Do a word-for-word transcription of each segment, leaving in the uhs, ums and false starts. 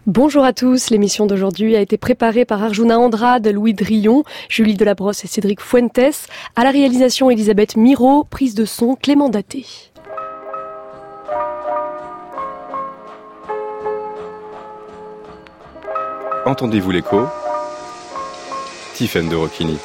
Bonjour à tous, l'émission d'aujourd'hui a été préparée par Arjuna Andrade, Louis Drillon, Julie Delabrosse et Cédric Fuentes. À la réalisation, Elisabeth Miro, prise de son, Clément Daté. Entendez-vous l'écho ? Tiffaine de Rocchini.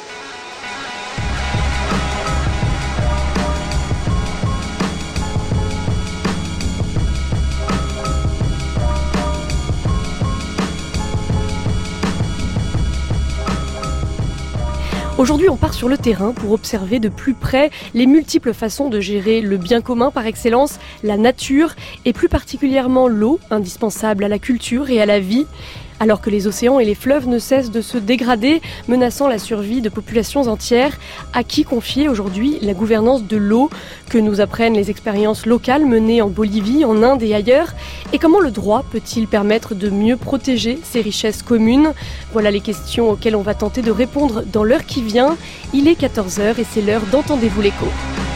Aujourd'hui, on part sur le terrain pour observer de plus près les multiples façons de gérer le bien commun par excellence, la nature, et plus particulièrement l'eau, indispensable à la culture et à la vie. Alors que les océans et les fleuves ne cessent de se dégrader, menaçant la survie de populations entières, à qui confier aujourd'hui la gouvernance de l'eau ? Que nous apprennent les expériences locales menées en Bolivie, en Inde et ailleurs ? Et comment le droit peut-il permettre de mieux protéger ces richesses communes ? Voilà les questions auxquelles on va tenter de répondre dans l'heure qui vient. Il est quatorze heures et c'est l'heure d'Entendez-vous l'écho.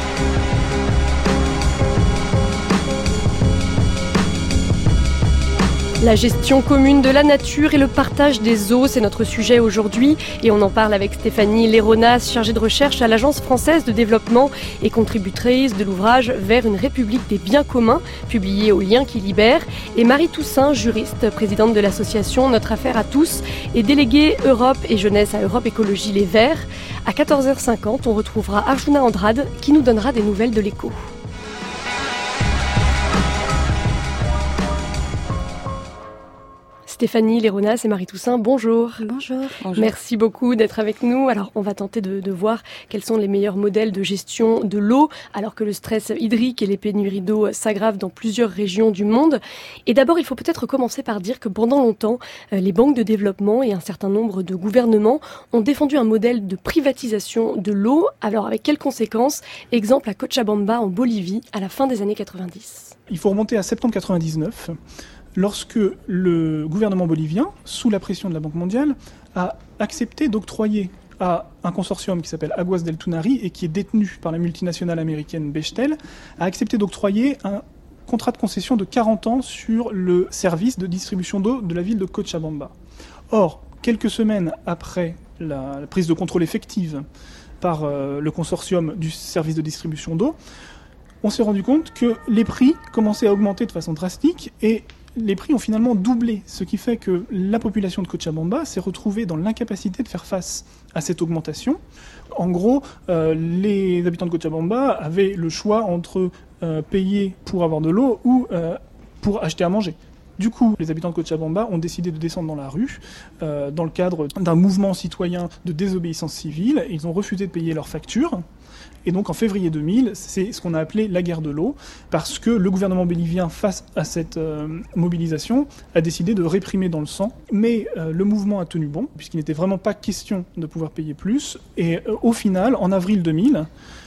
La gestion commune de la nature et le partage des eaux, c'est notre sujet aujourd'hui et on en parle avec Stéphanie Leronas, chargée de recherche à l'Agence française de développement et contributrice de l'ouvrage Vers une république des biens communs, publié au Lien qui libère, et Marie Toussaint, juriste, présidente de l'association Notre Affaire à tous et déléguée Europe et jeunesse à Europe Écologie Les Verts. À quatorze heures cinquante, on retrouvera Arjuna Andrade qui nous donnera des nouvelles de l'écho. Stéphanie Leronas et Marie Toussaint, bonjour. Bonjour. Bonjour. Merci beaucoup d'être avec nous. Alors, on va tenter de, de voir quels sont les meilleurs modèles de gestion de l'eau, alors que le stress hydrique et les pénuries d'eau s'aggravent dans plusieurs régions du monde. Et d'abord, il faut peut-être commencer par dire que pendant longtemps, les banques de développement et un certain nombre de gouvernements ont défendu un modèle de privatisation de l'eau. Alors, avec quelles conséquences ? Exemple à Cochabamba, en Bolivie, à la fin des années quatre-vingt-dix. Il faut remonter à septembre quatre-vingt-dix-neuf. Lorsque le gouvernement bolivien, sous la pression de la Banque mondiale, a accepté d'octroyer à un consortium qui s'appelle Aguas del Tunari et qui est détenu par la multinationale américaine Bechtel, a accepté d'octroyer un contrat de concession de quarante ans sur le service de distribution d'eau de la ville de Cochabamba. Or, quelques semaines après la, la prise de contrôle effective par euh, le consortium du service de distribution d'eau, on s'est rendu compte que les prix commençaient à augmenter de façon drastique et les prix ont finalement doublé, ce qui fait que la population de Cochabamba s'est retrouvée dans l'incapacité de faire face à cette augmentation. En gros, euh, les habitants de Cochabamba avaient le choix entre euh, payer pour avoir de l'eau ou euh, pour acheter à manger. Du coup, les habitants de Cochabamba ont décidé de descendre dans la rue euh, dans le cadre d'un mouvement citoyen de désobéissance civile. Ils ont refusé de payer leurs factures. Et donc en février deux mille, c'est ce qu'on a appelé la guerre de l'eau, parce que le gouvernement bolivien, face à cette euh, mobilisation, a décidé de réprimer dans le sang. Mais euh, le mouvement a tenu bon, puisqu'il n'était vraiment pas question de pouvoir payer plus. Et euh, au final, en avril deux mille,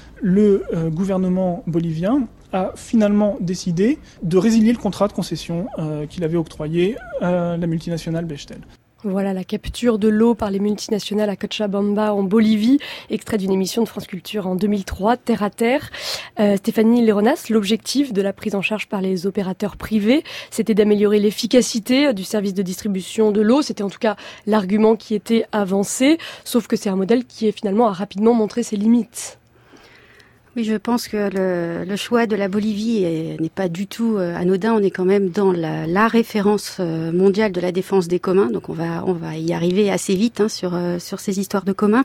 le euh, gouvernement bolivien a finalement décidé de résilier le contrat de concession euh, qu'il avait octroyé à la multinationale Bechtel. Voilà la capture de l'eau par les multinationales à Cochabamba en Bolivie, extrait d'une émission de France Culture en deux mille trois, Terre à Terre. Euh, Stéphanie Leronas, l'objectif de la prise en charge par les opérateurs privés, c'était d'améliorer l'efficacité du service de distribution de l'eau. C'était en tout cas l'argument qui était avancé, sauf que c'est un modèle qui est finalement a rapidement montré ses limites. Oui, je pense que le, le choix de la Bolivie est, n'est pas du tout euh, anodin. On est quand même dans la, la référence euh, mondiale de la défense des communs, donc on va on va y arriver assez vite hein, sur euh, sur ces histoires de communs.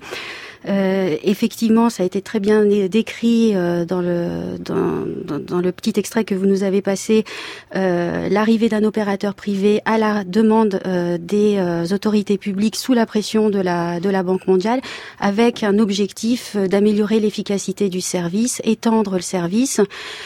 Euh, effectivement, ça a été très bien décrit euh, dans le dans, dans, dans le petit extrait que vous nous avez passé. Euh, l'arrivée d'un opérateur privé à la demande euh, des euh, autorités publiques sous la pression de la de la Banque mondiale, avec un objectif d'améliorer l'efficacité du service, étendre le service.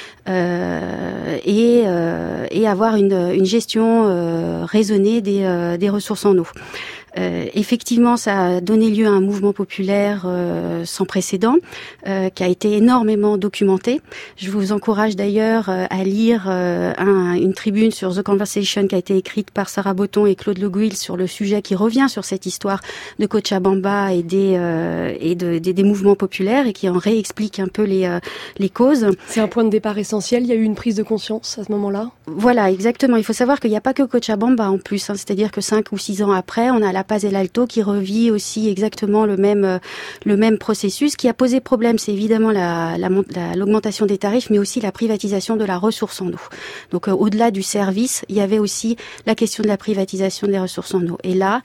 Euh, et, euh, et avoir une, une gestion euh, raisonnée des, euh, des ressources en eau. Euh, effectivement, ça a donné lieu à un mouvement populaire euh, sans précédent, euh, qui a été énormément documenté. Je vous encourage d'ailleurs euh, à lire euh, un, une tribune sur The Conversation qui a été écrite par Sarah Botton et Claude Le Gouil sur le sujet, qui revient sur cette histoire de Cochabamba et des euh, et de, des, des mouvements populaires et qui en réexplique un peu les euh, les causes. C'est un point de départ essentiel. Il y a eu une prise de conscience à ce moment-là. Voilà, exactement. Il faut savoir qu'il n'y a pas que Cochabamba en plus, hein. C'est-à-dire que cinq ou six ans après, on a La Paz et l'Alto qui revit aussi exactement le même euh, le même processus. Ce qui a posé problème, c'est évidemment la, la, la l'augmentation des tarifs, mais aussi la privatisation de la ressource en eau. Donc euh, au-delà du service, il y avait aussi la question de la privatisation des ressources en eau. Et là,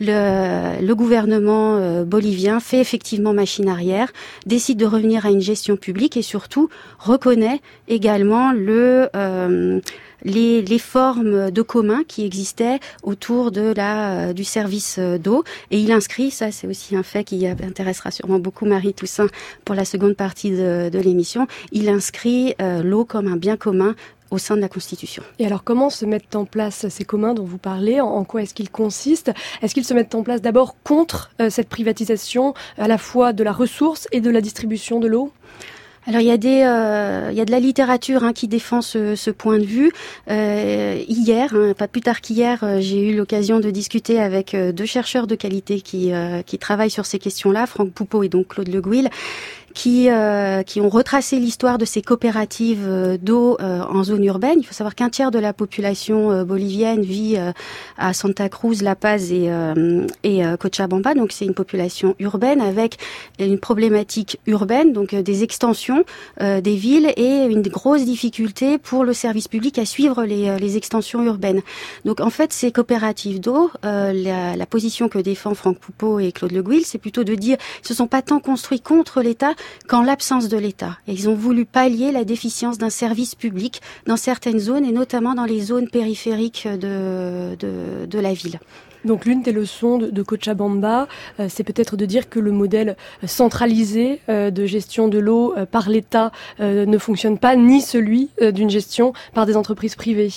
le, le gouvernement euh, bolivien fait effectivement machine arrière, décide de revenir à une gestion publique et surtout reconnaît également le euh, Les, les formes de commun qui existaient autour de la, du service d'eau. Et il inscrit, ça c'est aussi un fait qui intéressera sûrement beaucoup Marie Toussaint pour la seconde partie de, de l'émission, il inscrit euh, l'eau comme un bien commun au sein de la Constitution. Et alors, comment se mettent en place ces communs dont vous parlez ? En quoi est-ce qu'ils consistent ? Est-ce qu'ils se mettent en place d'abord contre euh, cette privatisation à la fois de la ressource et de la distribution de l'eau ? Alors il y a des, euh, il y a de la littérature hein, qui défend ce, ce point de vue. Euh, hier, hein, pas plus tard qu'hier, euh, j'ai eu l'occasion de discuter avec euh, deux chercheurs de qualité qui, euh, qui travaillent sur ces questions-là, Franck Poupeau et donc Claude Le Gouil, qui euh, qui ont retracé l'histoire de ces coopératives euh, d'eau euh, en zone urbaine. Il faut savoir qu'un tiers de la population euh, bolivienne vit euh, à Santa Cruz, La Paz et euh, et euh, Cochabamba. Donc c'est une population urbaine avec une problématique urbaine, donc euh, des extensions euh, des villes et une grosse difficulté pour le service public à suivre les euh, les extensions urbaines. Donc en fait, ces coopératives d'eau, euh, la, la position que défend Franck Poupeau et Claude Le Gouil, c'est plutôt de dire ce sont pas tant construits contre l'État qu'en l'absence de l'État. Et ils ont voulu pallier la déficience d'un service public dans certaines zones, et notamment dans les zones périphériques de, de, de la ville. Donc l'une des leçons de, de Cochabamba, euh, c'est peut-être de dire que le modèle centralisé euh, de gestion de l'eau euh, par l'État euh, ne fonctionne pas, ni celui euh, d'une gestion par des entreprises privées.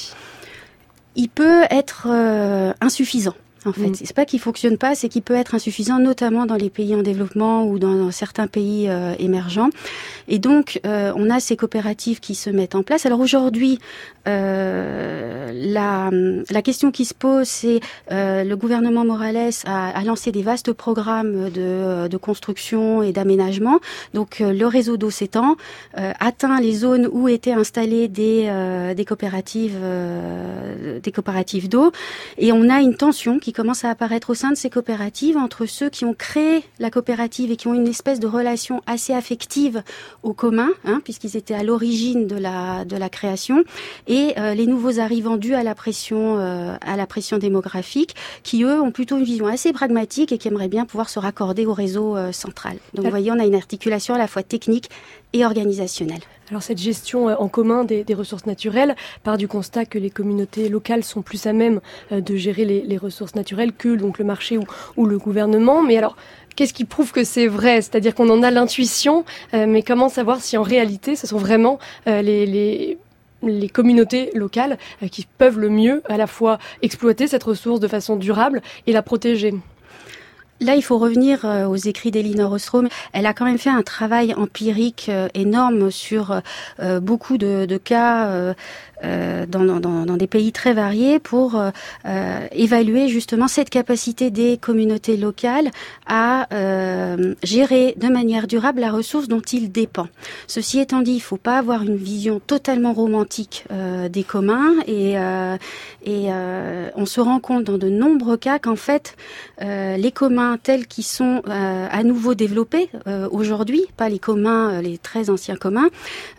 Il peut être euh, insuffisant. En fait, mmh. c'est pas qu'il fonctionne pas, c'est qu'il peut être insuffisant, notamment dans les pays en développement ou dans, dans certains pays euh, émergents. Et donc, euh, on a ces coopératives qui se mettent en place. Alors aujourd'hui, euh, la, la question qui se pose, c'est euh, le gouvernement Morales a, a lancé des vastes programmes de, de construction et d'aménagement. Donc, euh, le réseau d'eau s'étend, euh, atteint les zones où étaient installées des, euh, des coopératives, euh, des coopératives d'eau, et on a une tension qui qui commence à apparaître au sein de ces coopératives entre ceux qui ont créé la coopérative et qui ont une espèce de relation assez affective au commun, hein, puisqu'ils étaient à l'origine de la de la création, et euh, les nouveaux arrivants dus à la pression euh, à la pression démographique, qui eux ont plutôt une vision assez pragmatique et qui aimeraient bien pouvoir se raccorder au réseau euh, central. Donc vous voyez, on a une articulation à la fois technique et organisationnelle. Alors cette gestion en commun des, des ressources naturelles part du constat que les communautés locales sont plus à même de gérer les, les ressources naturelles que donc le marché ou, ou le gouvernement. Mais alors, qu'est-ce qui prouve que c'est vrai ? C'est-à-dire qu'on en a l'intuition, euh, mais comment savoir si en réalité ce sont vraiment euh, les... les les communautés locales euh, qui peuvent le mieux à la fois exploiter cette ressource de façon durable et la protéger ? Là, il faut revenir euh, aux écrits d'Elinor Ostrom. Elle a quand même fait un travail empirique euh, énorme sur euh, beaucoup de, de cas euh, euh, dans, dans, dans des pays très variés pour euh, euh, évaluer justement cette capacité des communautés locales à euh, gérer de manière durable la ressource dont ils dépendent. Ceci étant dit, il ne faut pas avoir une vision totalement romantique euh, des communs, et, euh, et euh, on se rend compte dans de nombreux cas qu'en fait, euh, les communs tels qu'ils sont euh, à nouveau développés euh, aujourd'hui, pas les communs, euh, les très anciens communs,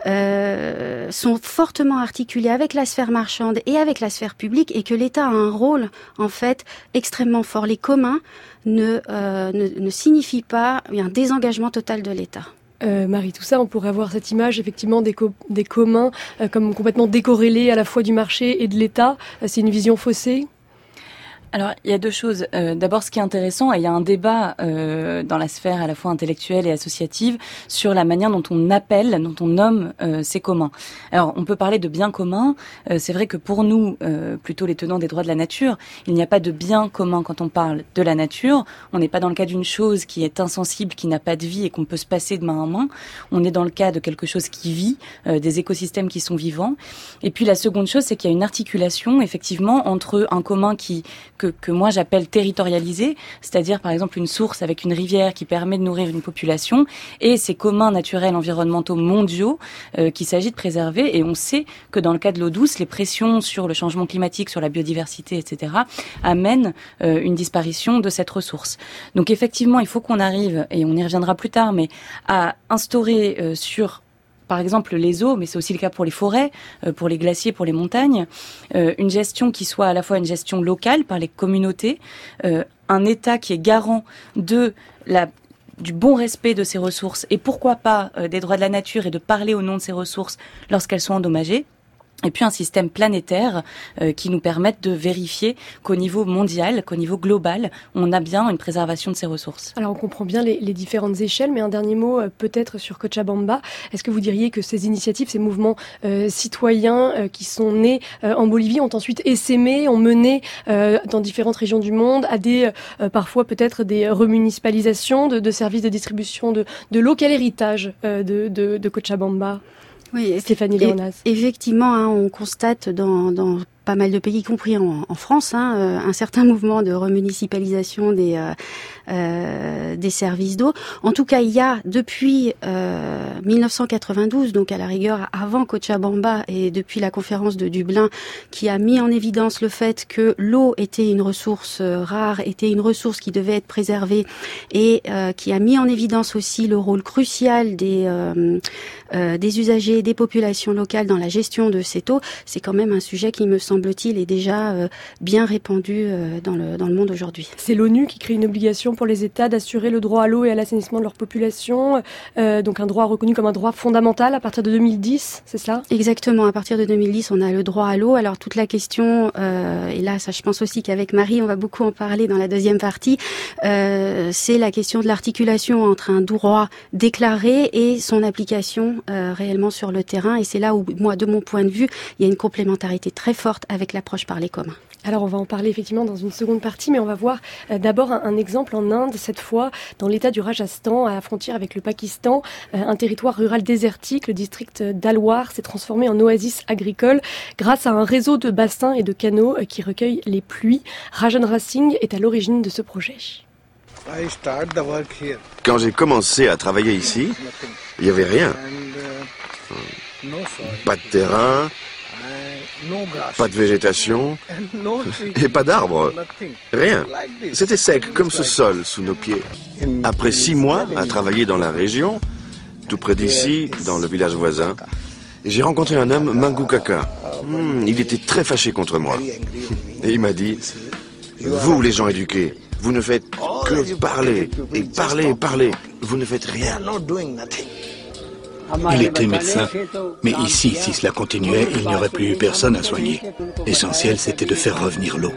euh, sont fortement articulés avec la sphère marchande et avec la sphère publique, et que l'État a un rôle en fait extrêmement fort. Les communs ne, euh, ne, ne signifient pas un désengagement total de l'État. Euh, Marie Toussaint, on pourrait avoir cette image effectivement des, co- des communs euh, comme complètement décorrélés à la fois du marché et de l'État. Euh, c'est une vision faussée ? Alors, il y a deux choses. Euh, d'abord, ce qui est intéressant, et il y a un débat euh, dans la sphère à la fois intellectuelle et associative sur la manière dont on appelle, dont on nomme euh, ces communs. Alors, on peut parler de biens communs. Euh, c'est vrai que pour nous, euh, plutôt les tenants des droits de la nature, il n'y a pas de bien commun quand on parle de la nature. On n'est pas dans le cas d'une chose qui est insensible, qui n'a pas de vie et qu'on peut se passer de main en main. On est dans le cas de quelque chose qui vit, euh, des écosystèmes qui sont vivants. Et puis, la seconde chose, c'est qu'il y a une articulation, effectivement, entre un commun qui Que, que moi j'appelle territorialisé, c'est-à-dire par exemple une source avec une rivière qui permet de nourrir une population, et ces communs naturels environnementaux mondiaux euh, qu'il s'agit de préserver. Et on sait que dans le cas de l'eau douce, les pressions sur le changement climatique, sur la biodiversité, et cetera, amènent euh, une disparition de cette ressource. Donc effectivement, il faut qu'on arrive, et on y reviendra plus tard, mais à instaurer euh, sur par exemple les eaux, mais c'est aussi le cas pour les forêts, euh, pour les glaciers, pour les montagnes, euh, une gestion qui soit à la fois une gestion locale par les communautés, euh, un État qui est garant de la du bon respect de ces ressources et pourquoi pas euh, des droits de la nature et de parler au nom de ces ressources lorsqu'elles sont endommagées. Et puis un système planétaire euh, qui nous permette de vérifier qu'au niveau mondial, qu'au niveau global, on a bien une préservation de ces ressources. Alors on comprend bien les, les différentes échelles, mais un dernier mot euh, peut-être sur Cochabamba. Est-ce que vous diriez que ces initiatives, ces mouvements euh, citoyens euh, qui sont nés euh, en Bolivie ont ensuite essaimé, ont mené euh, dans différentes régions du monde à des, euh, parfois peut-être des remunicipalisations de, de services de distribution de, de l'eau? Quel héritage euh, de, de, de Cochabamba? Oui, Stéphanie Léonas. Effectivement, hein, on constate dans, dans pas mal de pays, y compris en, en France, hein, euh, un certain mouvement de remunicipalisation des euh, euh, des services d'eau. En tout cas, il y a depuis euh, mille neuf cent quatre-vingt-douze, donc à la rigueur avant Cochabamba, et depuis la conférence de Dublin, qui a mis en évidence le fait que l'eau était une ressource rare, était une ressource qui devait être préservée, et euh, qui a mis en évidence aussi le rôle crucial des euh, euh, des usagers, des populations locales dans la gestion de cette eau. C'est quand même un sujet qui me semble-t-il est déjà euh, bien répandu euh, dans le dans le monde aujourd'hui. C'est l'ONU qui crée une obligation pour les États d'assurer le droit à l'eau et à l'assainissement de leur population, euh, donc un droit reconnu comme un droit fondamental à partir de deux mille dix, c'est ça? Exactement, à partir de deux mille dix, on a le droit à l'eau. Alors toute la question, euh, et là ça je pense aussi qu'avec Marie, on va beaucoup en parler dans la deuxième partie, euh, c'est la question de l'articulation entre un droit déclaré et son application euh, réellement sur le terrain. Et c'est là où, moi, de mon point de vue, il y a une complémentarité très forte avec l'approche par les communs. Alors on va en parler effectivement dans une seconde partie, mais on va voir euh, d'abord un, un exemple en Inde, cette fois dans l'état du Rajasthan, à la frontière avec le Pakistan. Euh, un territoire rural désertique, le district d'Alwar s'est transformé en oasis agricole grâce à un réseau de bassins et de canaux euh, qui recueillent les pluies. Rajendra Singh est à l'origine de ce projet. Quand j'ai commencé à travailler ici, il n'y avait rien. Pas de terrain, pas de végétation et pas d'arbres. Rien. C'était sec comme ce sol sous nos pieds. Après six mois à travailler dans la région, tout près d'ici, dans le village voisin, j'ai rencontré un homme, Mangu Kaka. Hmm, il était très fâché contre moi. Et il m'a dit, vous les gens éduqués, vous ne faites que parler, et parler, et parler. Vous ne faites rien. Il était médecin, mais ici, si cela continuait, il n'y aurait plus eu personne à soigner. L'essentiel, c'était de faire revenir l'eau.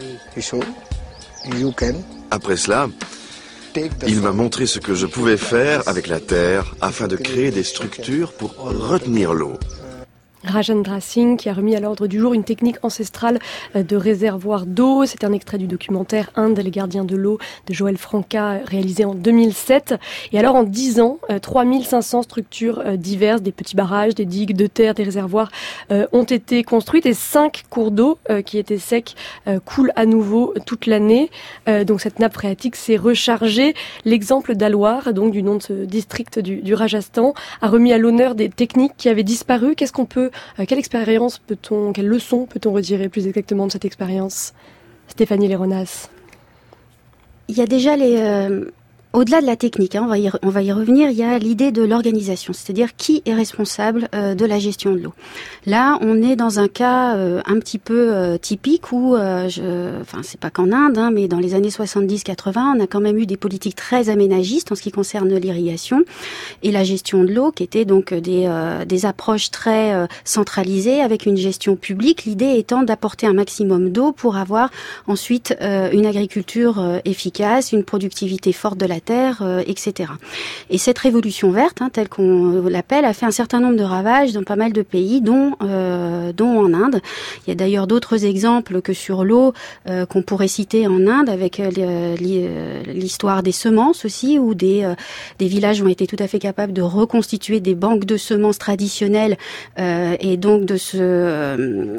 Après cela, il m'a montré ce que je pouvais faire avec la terre afin de créer des structures pour retenir l'eau. Rajendra Singh qui a remis à l'ordre du jour une technique ancestrale de réservoir d'eau. C'est un extrait du documentaire Inde, les gardiens de l'eau de Joël Franca, réalisé en deux mille sept. Et alors en dix ans, trois mille cinq cents structures diverses, des petits barrages, des digues de terre, des réservoirs euh, ont été construites et cinq cours d'eau euh, qui étaient secs euh, coulent à nouveau toute l'année. Euh, donc cette nappe phréatique s'est rechargée. L'exemple d'Alwar, donc du nom de ce district du, du Rajasthan, a remis à l'honneur des techniques qui avaient disparu. Qu'est-ce qu'on peut Quelle expérience peut-on, quelle leçon peut-on retirer plus exactement de cette expérience? Stéphanie Léonas. Il y a déjà les, euh, au-delà de la technique, hein, on va y, on va y revenir, il y a l'idée de l'organisation, c'est-à-dire qui est responsable euh, de la gestion de l'eau. Là, on est dans un cas euh, un petit peu euh, typique où, euh, je, enfin, c'est pas qu'en Inde, hein, mais dans les années soixante-dix quatre-vingts, on a quand même eu des politiques très aménagistes en ce qui concerne l'irrigation et la gestion de l'eau, qui étaient donc des, euh, des approches très euh, centralisées avec une gestion publique. L'idée étant d'apporter un maximum d'eau pour avoir ensuite euh, une agriculture euh, efficace, une productivité forte de la terre, euh, et cetera. Et cette révolution verte, hein, telle qu'on l'appelle, a fait un certain nombre de ravages dans pas mal de pays, dont euh, dont en Inde. Il y a d'ailleurs d'autres exemples que sur l'eau euh, qu'on pourrait citer en Inde, avec euh, l'histoire des semences aussi, où des euh, des villages ont été tout à fait capables de reconstituer des banques de semences traditionnelles euh, et donc de se euh,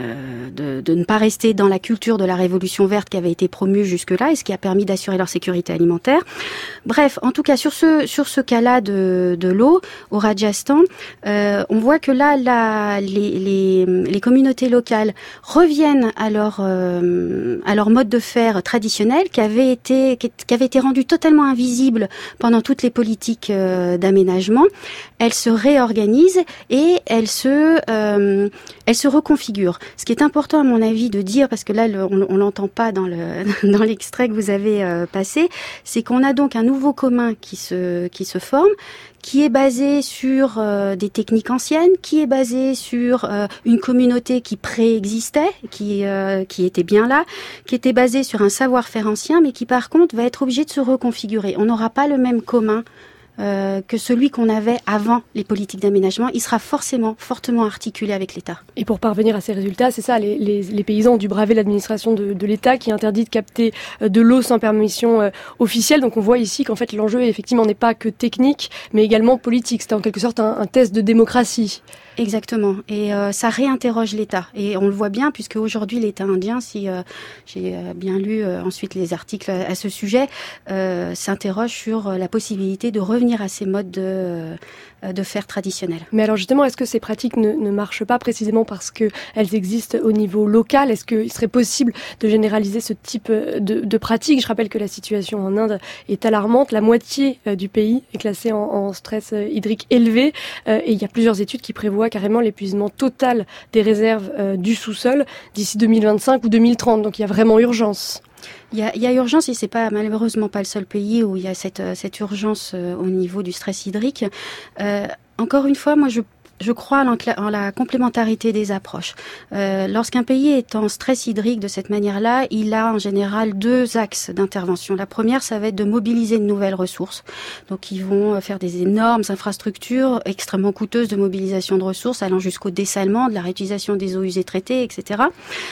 de, de ne pas rester dans la culture de la révolution verte qui avait été promue jusque-là, et ce qui a permis d'assurer leur sécurité alimentaire. Bref, en tout cas, sur ce sur ce cas-là de, de l'eau, au Rajasthan, euh, on voit que là, la, les, les, les communautés locales reviennent à leur, euh, à leur mode de faire traditionnel, qui avait été, qui avait été rendu totalement invisible pendant toutes les politiques euh, d'aménagement. Elles se réorganisent et elles se, euh, elles se reconfigurent. Ce qui est important, à mon avis, de dire, parce que là, le, on, on l'entend pas dans le dans l'extrait que vous avez euh, passé, c'est qu'on a donc un nouveau commun qui se qui se forme, qui est basé sur euh, des techniques anciennes, qui est basé sur euh, une communauté qui préexistait, qui euh, qui était bien là, qui était basée sur un savoir-faire ancien, mais qui par contre va être obligé de se reconfigurer. On n'aura pas le même commun Euh, que celui qu'on avait avant les politiques d'aménagement. Il sera forcément fortement articulé avec l'État. Et pour parvenir à ces résultats, c'est ça, les, les, les paysans ont dû braver l'administration de, de l'État qui interdit de capter de l'eau sans permission euh, officielle. Donc on voit ici qu'en fait l'enjeu effectivement n'est pas que technique, mais également politique. C'était en quelque sorte un, un test de démocratie. Exactement. Et euh, ça réinterroge l'État. Et on le voit bien, puisque aujourd'hui l'État indien, si euh, j'ai bien lu euh, ensuite les articles à, à ce sujet, euh, s'interroge sur la possibilité de revenir à ces modes de, de faire traditionnels. Mais alors justement, est-ce que ces pratiques ne, ne marchent pas précisément parce qu'elles existent au niveau local? Est-ce qu'il serait possible de généraliser ce type de, de pratiques? Je rappelle que la situation en Inde est alarmante. La moitié du pays est classée en, en stress hydrique élevé. Euh, et il y a plusieurs études qui prévoient carrément l'épuisement total des réserves euh, du sous-sol d'ici deux mille vingt-cinq ou deux mille trente. Donc il y a vraiment urgence. Il y a, il y a urgence, et c'est pas malheureusement pas le seul pays où il y a cette, cette urgence euh, au niveau du stress hydrique. Euh, encore une fois, moi je Je crois en la complémentarité des approches. Euh, lorsqu'un pays est en stress hydrique de cette manière-là, il a en général deux axes d'intervention. La première, ça va être de mobiliser de nouvelles ressources. Donc, ils vont faire des énormes infrastructures extrêmement coûteuses de mobilisation de ressources, allant jusqu'au dessalement, de la réutilisation des eaux usées traitées, et cetera.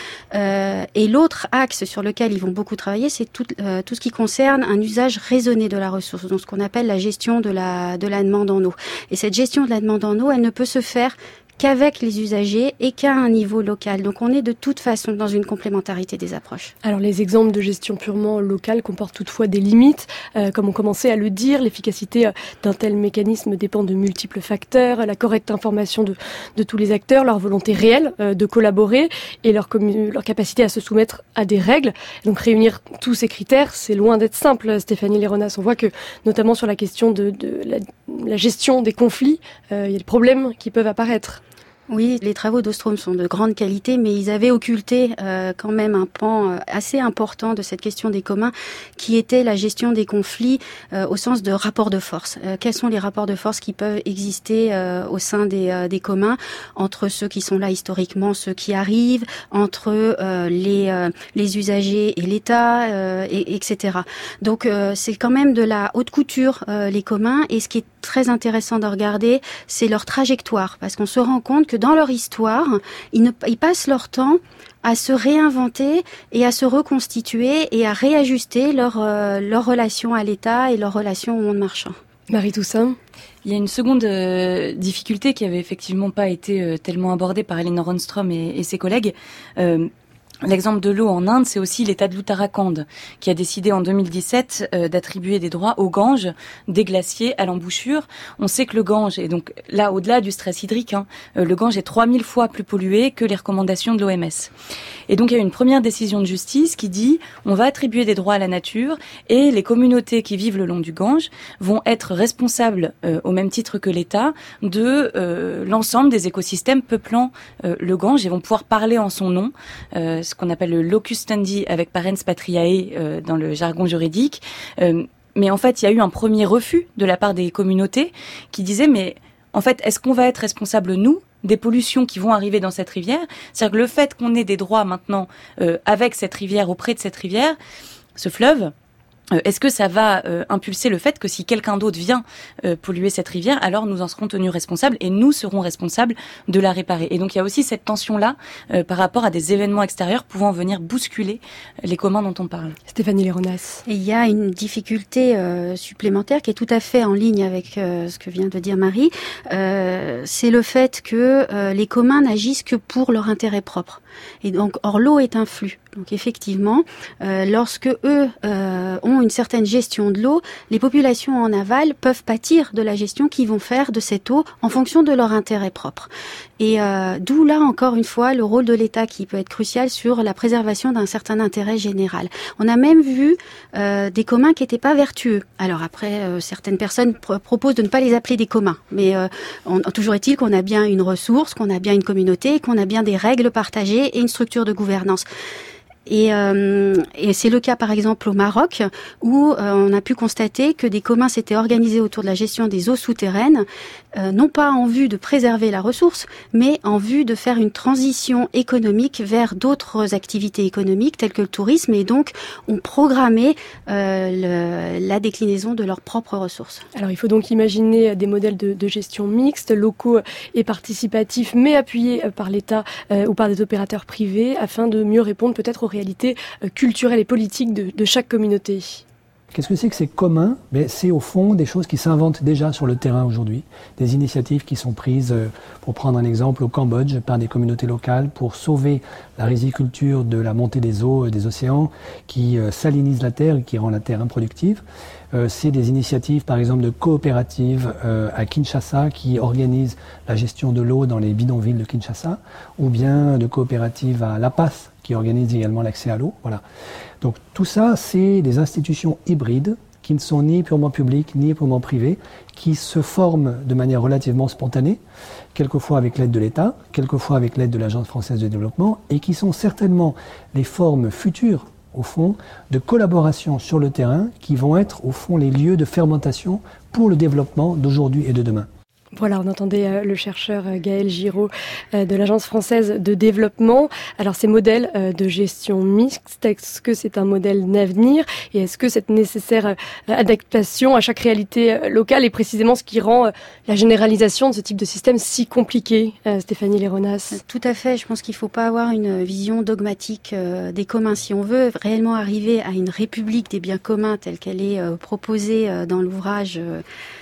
Euh, et l'autre axe sur lequel ils vont beaucoup travailler, c'est tout, euh, tout ce qui concerne un usage raisonné de la ressource, donc ce qu'on appelle la gestion de la, de la demande en eau. Et cette gestion de la demande en eau, elle ne peut se faire qu'avec les usagers et qu'à un niveau local. Donc on est de toute façon dans une complémentarité des approches. Alors les exemples de gestion purement locale comportent toutefois des limites. Euh, comme on commençait à le dire, l'efficacité d'un tel mécanisme dépend de multiples facteurs, la correcte information de, de tous les acteurs, leur volonté réelle euh, de collaborer et leur, commun- leur capacité à se soumettre à des règles. Donc réunir tous ces critères, c'est loin d'être simple, Stéphanie Léronas. On voit que notamment sur la question de, de la, la gestion des conflits, euh, il y a des problèmes qui peuvent apparaître. Oui, les travaux d'Ostrom sont de grande qualité, mais ils avaient occulté euh, quand même un pan euh, assez important de cette question des communs, qui était la gestion des conflits euh, au sens de rapports de force. Euh, quels sont les rapports de force qui peuvent exister euh, au sein des, euh, des communs, entre ceux qui sont là historiquement, ceux qui arrivent, entre euh, les, euh, les usagers et l'État, euh, et, etc. Donc euh, c'est quand même de la haute couture, euh, les communs, et ce qui est très intéressant de regarder, c'est leur trajectoire, parce qu'on se rend compte que dans leur histoire, ils, ne, ils passent leur temps à se réinventer et à se reconstituer et à réajuster leur, euh, leur relation à l'État et leur relation au monde marchand. Marie Toussaint. Il y a une seconde euh, difficulté qui avait effectivement pas été euh, tellement abordée par Elinor Rönnström et, et ses collègues. Euh, L'exemple de l'eau en Inde, c'est aussi l'État de l'Uttarakhand qui a décidé en deux mille dix-sept euh, d'attribuer des droits au Gange, des glaciers à l'embouchure. On sait que le Gange, et donc là au-delà du stress hydrique, hein, euh, le Gange est trois mille fois plus pollué que les recommandations de l'O M S. Et donc il y a une première décision de justice qui dit on va attribuer des droits à la nature et les communautés qui vivent le long du Gange vont être responsables euh, au même titre que l'État de euh, l'ensemble des écosystèmes peuplant euh, le Gange et vont pouvoir parler en son nom. Euh, ce qu'on appelle le locus standi avec parens patriae euh, dans le jargon juridique. Euh, mais en fait, il y a eu un premier refus de la part des communautés qui disaient mais en fait, est-ce qu'on va être responsable, nous, des pollutions qui vont arriver dans cette rivière ? C'est-à-dire que le fait qu'on ait des droits maintenant euh, avec cette rivière, auprès de cette rivière, ce fleuve, Euh, est-ce que ça va euh, impulser le fait que si quelqu'un d'autre vient euh, polluer cette rivière, alors nous en serons tenus responsables et nous serons responsables de la réparer. Et donc il y a aussi cette tension-là euh, par rapport à des événements extérieurs pouvant venir bousculer les communs dont on parle. Stéphanie Léronas. Et il y a une difficulté euh, supplémentaire qui est tout à fait en ligne avec euh, ce que vient de dire Marie. Euh, c'est le fait que euh, les communs n'agissent que pour leur intérêt propre. Et donc, or l'eau est un flux. Donc effectivement, euh, lorsque eux euh, ont une certaine gestion de l'eau, les populations en aval peuvent pâtir de la gestion qu'ils vont faire de cette eau en fonction de leur intérêt propre. Et euh, d'où là encore une fois le rôle de l'État qui peut être crucial sur la préservation d'un certain intérêt général. On a même vu euh, des communs qui n'étaient pas vertueux. Alors après, euh, certaines personnes pr- proposent de ne pas les appeler des communs, mais euh, on, toujours est-il qu'on a bien une ressource, qu'on a bien une communauté, qu'on a bien des règles partagées et une structure de gouvernance. Et, euh, et c'est le cas par exemple au Maroc où euh, on a pu constater que des communs s'étaient organisés autour de la gestion des eaux souterraines, euh, non pas en vue de préserver la ressource, mais en vue de faire une transition économique vers d'autres activités économiques telles que le tourisme, et donc ont programmé euh, le, la déclinaison de leurs propres ressources. Alors il faut donc imaginer des modèles de, de gestion mixtes, locaux et participatifs, mais appuyés par l'État euh, ou par des opérateurs privés afin de mieux répondre peut-être aux réalité culturelle et politique de, de chaque communauté. Qu'est-ce que c'est que c'est commun ? Ben, c'est au fond des choses qui s'inventent déjà sur le terrain aujourd'hui, des initiatives qui sont prises, pour prendre un exemple, au Cambodge par des communautés locales pour sauver la riziculture de la montée des eaux et des océans qui euh, salinise la terre et qui rend la terre improductive. Euh, c'est des initiatives par exemple de coopératives euh, à Kinshasa qui organisent la gestion de l'eau dans les bidonvilles de Kinshasa, ou bien de coopératives à La Paz qui organisent également l'accès à l'eau. Voilà. Donc tout ça, c'est des institutions hybrides qui ne sont ni purement publiques ni purement privées, qui se forment de manière relativement spontanée, quelquefois avec l'aide de l'État, quelquefois avec l'aide de l'Agence française de développement, et qui sont certainement les formes futures, au fond, de collaboration sur le terrain, qui vont être, au fond, les lieux de fermentation pour le développement d'aujourd'hui et de demain. Voilà, on entendait euh, le chercheur euh, Gaël Giraud euh, de l'Agence française de développement. Alors ces modèles euh, de gestion mixte, est-ce que c'est un modèle d'avenir et est-ce que cette nécessaire euh, adaptation à chaque réalité euh, locale est précisément ce qui rend euh, la généralisation de ce type de système si compliqué, euh, Stéphanie Léronas ? Tout à fait, je pense qu'il ne faut pas avoir une vision dogmatique euh, des communs. Si on veut réellement arriver à une république des biens communs telle qu'elle est euh, proposée euh, dans l'ouvrage euh,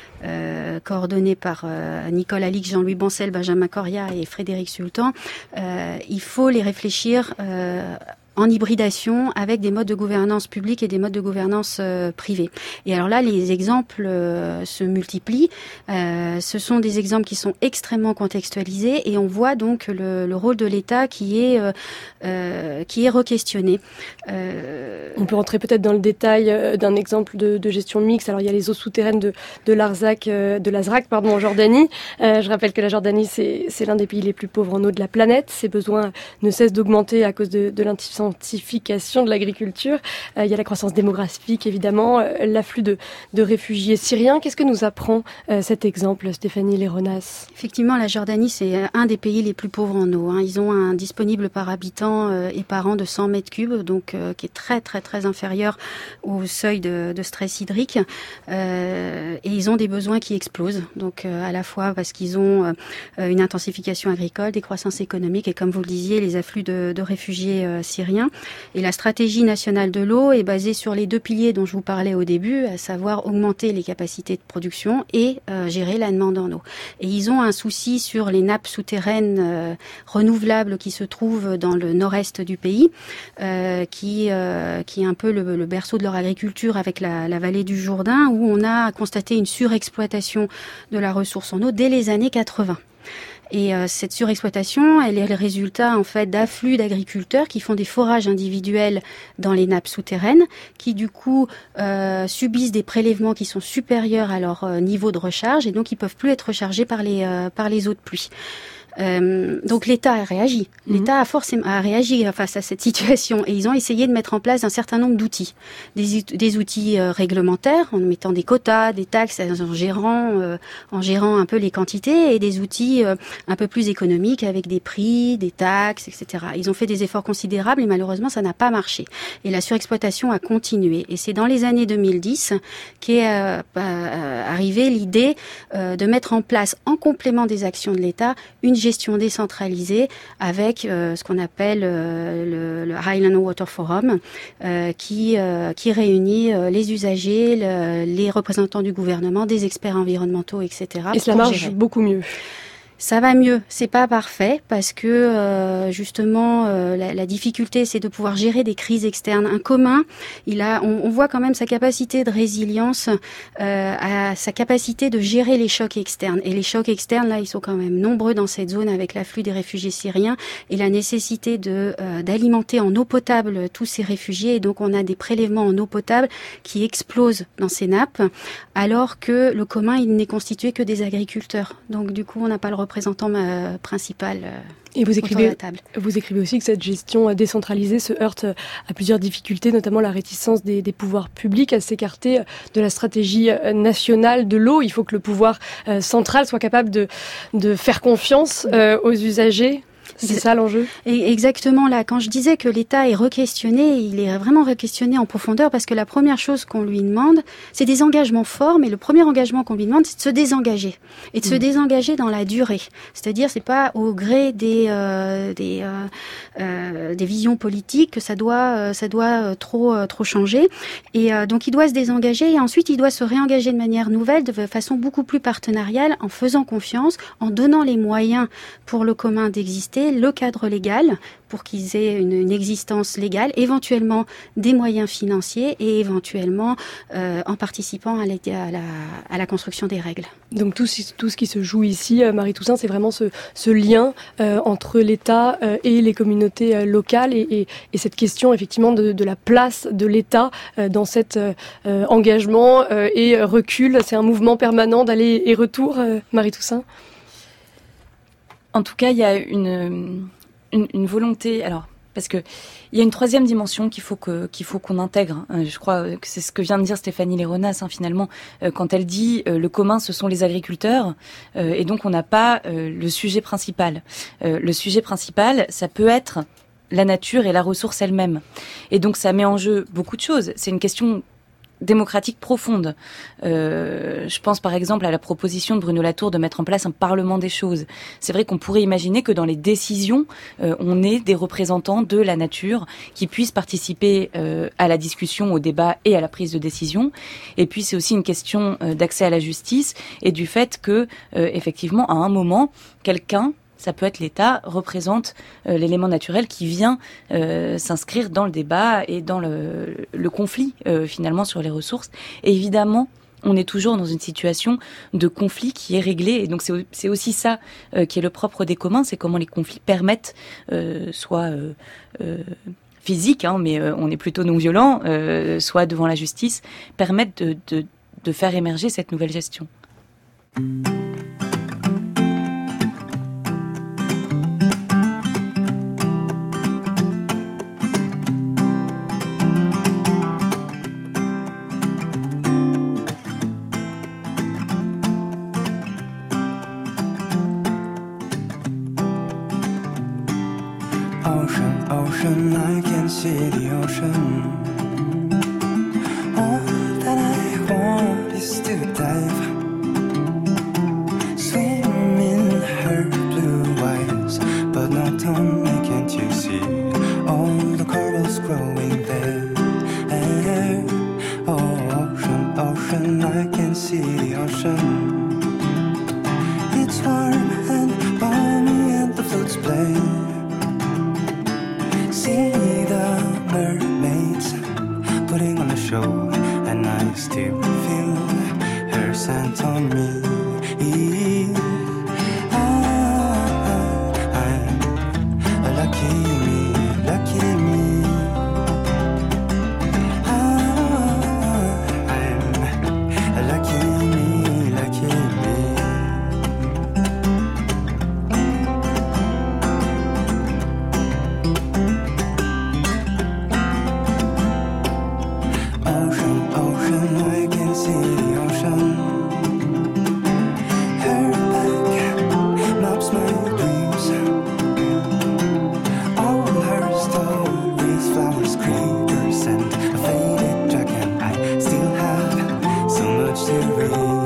Euh, coordonné par euh, Nicole Alix, Jean-Louis Bancel, Benjamin Coria et Frédéric Sultan, euh, il faut les réfléchir euh, en hybridation avec des modes de gouvernance publique et des modes de gouvernance euh, privée. Et alors là, les exemples euh, se multiplient. Euh, ce sont des exemples qui sont extrêmement contextualisés et on voit donc le, le rôle de l'État qui est euh, euh, qui est re-questionné. Euh... On peut rentrer peut-être dans le détail euh, d'un exemple de, de gestion mixte. Alors il y a les eaux souterraines de, de l'Arzac, euh, de l'Azraq, pardon, en Jordanie. Euh, je rappelle que la Jordanie, c'est, c'est l'un des pays les plus pauvres en eau de la planète. Ses besoins ne cessent d'augmenter à cause de, de l'intensification de l'agriculture. Euh, il y a la croissance démographique, évidemment, euh, l'afflux de, de réfugiés syriens. Qu'est-ce que nous apprend euh, cet exemple, Stéphanie Léronas ? Effectivement, la Jordanie, c'est un des pays les plus pauvres en eau. Hein. Ils ont un disponible par habitant euh, et par an de cent mètres cubes, donc euh, qui est très, très, très inférieur au seuil de, de stress hydrique. Euh, et ils ont des besoins qui explosent. Donc, euh, à la fois parce qu'ils ont euh, une intensification agricole, des croissances économiques et, comme vous le disiez, les afflux de, de réfugiés euh, syriens. syrien. Et la stratégie nationale de l'eau est basée sur les deux piliers dont je vous parlais au début, à savoir augmenter les capacités de production et euh, gérer la demande en eau. Et ils ont un souci sur les nappes souterraines euh, renouvelables qui se trouvent dans le nord-est du pays, euh, qui, euh, qui est un peu le, le berceau de leur agriculture avec la, la vallée du Jourdain, où on a constaté une surexploitation de la ressource en eau dès les années quatre-vingts. Et euh, cette surexploitation, elle est le résultat en fait d'afflux d'agriculteurs qui font des forages individuels dans les nappes souterraines, qui du coup euh, subissent des prélèvements qui sont supérieurs à leur euh, niveau de recharge et donc ils peuvent plus être rechargés par les euh, par les eaux de pluie. Euh, donc l'État a réagi. L'État a forcément a réagi face à cette situation et ils ont essayé de mettre en place un certain nombre d'outils, des, des outils euh, réglementaires en mettant des quotas, des taxes, en gérant, euh, en gérant un peu les quantités et des outils euh, un peu plus économiques avec des prix, des taxes, et cetera. Ils ont fait des efforts considérables et malheureusement ça n'a pas marché. Et la surexploitation a continué. Et c'est dans les années deux mille dix qu'est euh, euh, arrivée l'idée euh, de mettre en place en complément des actions de l'État une gestion décentralisée avec euh, ce qu'on appelle euh, le, le Highland Water Forum euh, qui, euh, qui réunit euh, les usagers, le, les représentants du gouvernement, des experts environnementaux, et cetera. Et cela marche gérer. beaucoup mieux. Ça va mieux, c'est pas parfait parce que euh, justement euh, la, la difficulté c'est de pouvoir gérer des crises externes. Un commun, il a, on, on voit quand même sa capacité de résilience, euh, à sa capacité de gérer les chocs externes. Et les chocs externes là, ils sont quand même nombreux dans cette zone avec l'afflux des réfugiés syriens et la nécessité de euh, d'alimenter en eau potable tous ces réfugiés. Et donc on a des prélèvements en eau potable qui explosent dans ces nappes, alors que le commun il n'est constitué que des agriculteurs. Donc du coup on n'a pas le représentant euh, principal. Euh, Et vous écrivez, vous écrivez aussi que cette gestion décentralisée se heurte à plusieurs difficultés, notamment la réticence des, des pouvoirs publics à s'écarter de la stratégie nationale de l'eau. Il faut que le pouvoir euh, central soit capable de, de faire confiance euh, aux usagers. C'est ça l'enjeu ? Et exactement là, quand je disais que l'État est re-questionné, il est vraiment re-questionné en profondeur parce que la première chose qu'on lui demande, c'est des engagements forts, mais le premier engagement qu'on lui demande, c'est de se désengager et de mmh. se désengager dans la durée. C'est-à-dire, c'est pas au gré des euh, des euh, euh, des visions politiques que ça doit euh, ça doit euh, trop euh, trop changer. Et euh, donc il doit se désengager et ensuite il doit se réengager de manière nouvelle, de façon beaucoup plus partenariale, en faisant confiance, en donnant les moyens pour le commun d'exister, le cadre légal pour qu'ils aient une, une existence légale, éventuellement des moyens financiers et éventuellement euh, en participant à la, à, la, à la construction des règles. Donc tout, tout ce qui se joue ici, Marie Toussaint, c'est vraiment ce, ce lien euh, entre l'État euh, et les communautés euh, locales et, et, et cette question effectivement de, de la place de l'État euh, dans cet euh, engagement euh, et recul. C'est un mouvement permanent d'aller et retour, euh, Marie Toussaint. En tout cas, il y a une, une, une volonté. Alors, parce que il y a une troisième dimension qu'il faut que qu'il faut qu'on intègre. Je crois que c'est ce que vient de dire Stéphanie Léronas, hein, finalement, quand elle dit euh, le commun, ce sont les agriculteurs, euh, et donc on n'a pas euh, le sujet principal. Euh, le sujet principal, ça peut être la nature et la ressource elle-même. Et donc ça met en jeu beaucoup de choses. C'est une question démocratique profonde. Euh, je pense par exemple à la proposition de Bruno Latour de mettre en place un parlement des choses. C'est vrai qu'on pourrait imaginer que dans les décisions, euh, on ait des représentants de la nature qui puissent participer euh, à la discussion, au débat et à la prise de décision. Et puis c'est aussi une question euh, d'accès à la justice et du fait que, euh, effectivement, à un moment, quelqu'un, ça peut être l'État, représente euh, l'élément naturel qui vient euh, s'inscrire dans le débat et dans le, le conflit euh, finalement sur les ressources. Et évidemment, on est toujours dans une situation de conflit qui est réglée. Et donc c'est, c'est aussi ça euh, qui est le propre des communs, c'est comment les conflits permettent euh, soit euh, euh, physiques, hein, mais euh, on est plutôt non violent, euh, soit devant la justice, permettent de, de, de faire émerger cette nouvelle gestion. Ocean, I can see the ocean. All that I want is to dive, swim in her blue eyes, but not on me, can't you see all the colors? putting on a show, and I still feel her scent on me. Ah, I'm lucky me, lucky me. Ah, I'm lucky me, lucky me. Ocean, ocean, I can see the ocean. Her back maps my dreams. All her stories, flowers, creepers, and a faded dragon. I still have so much to read.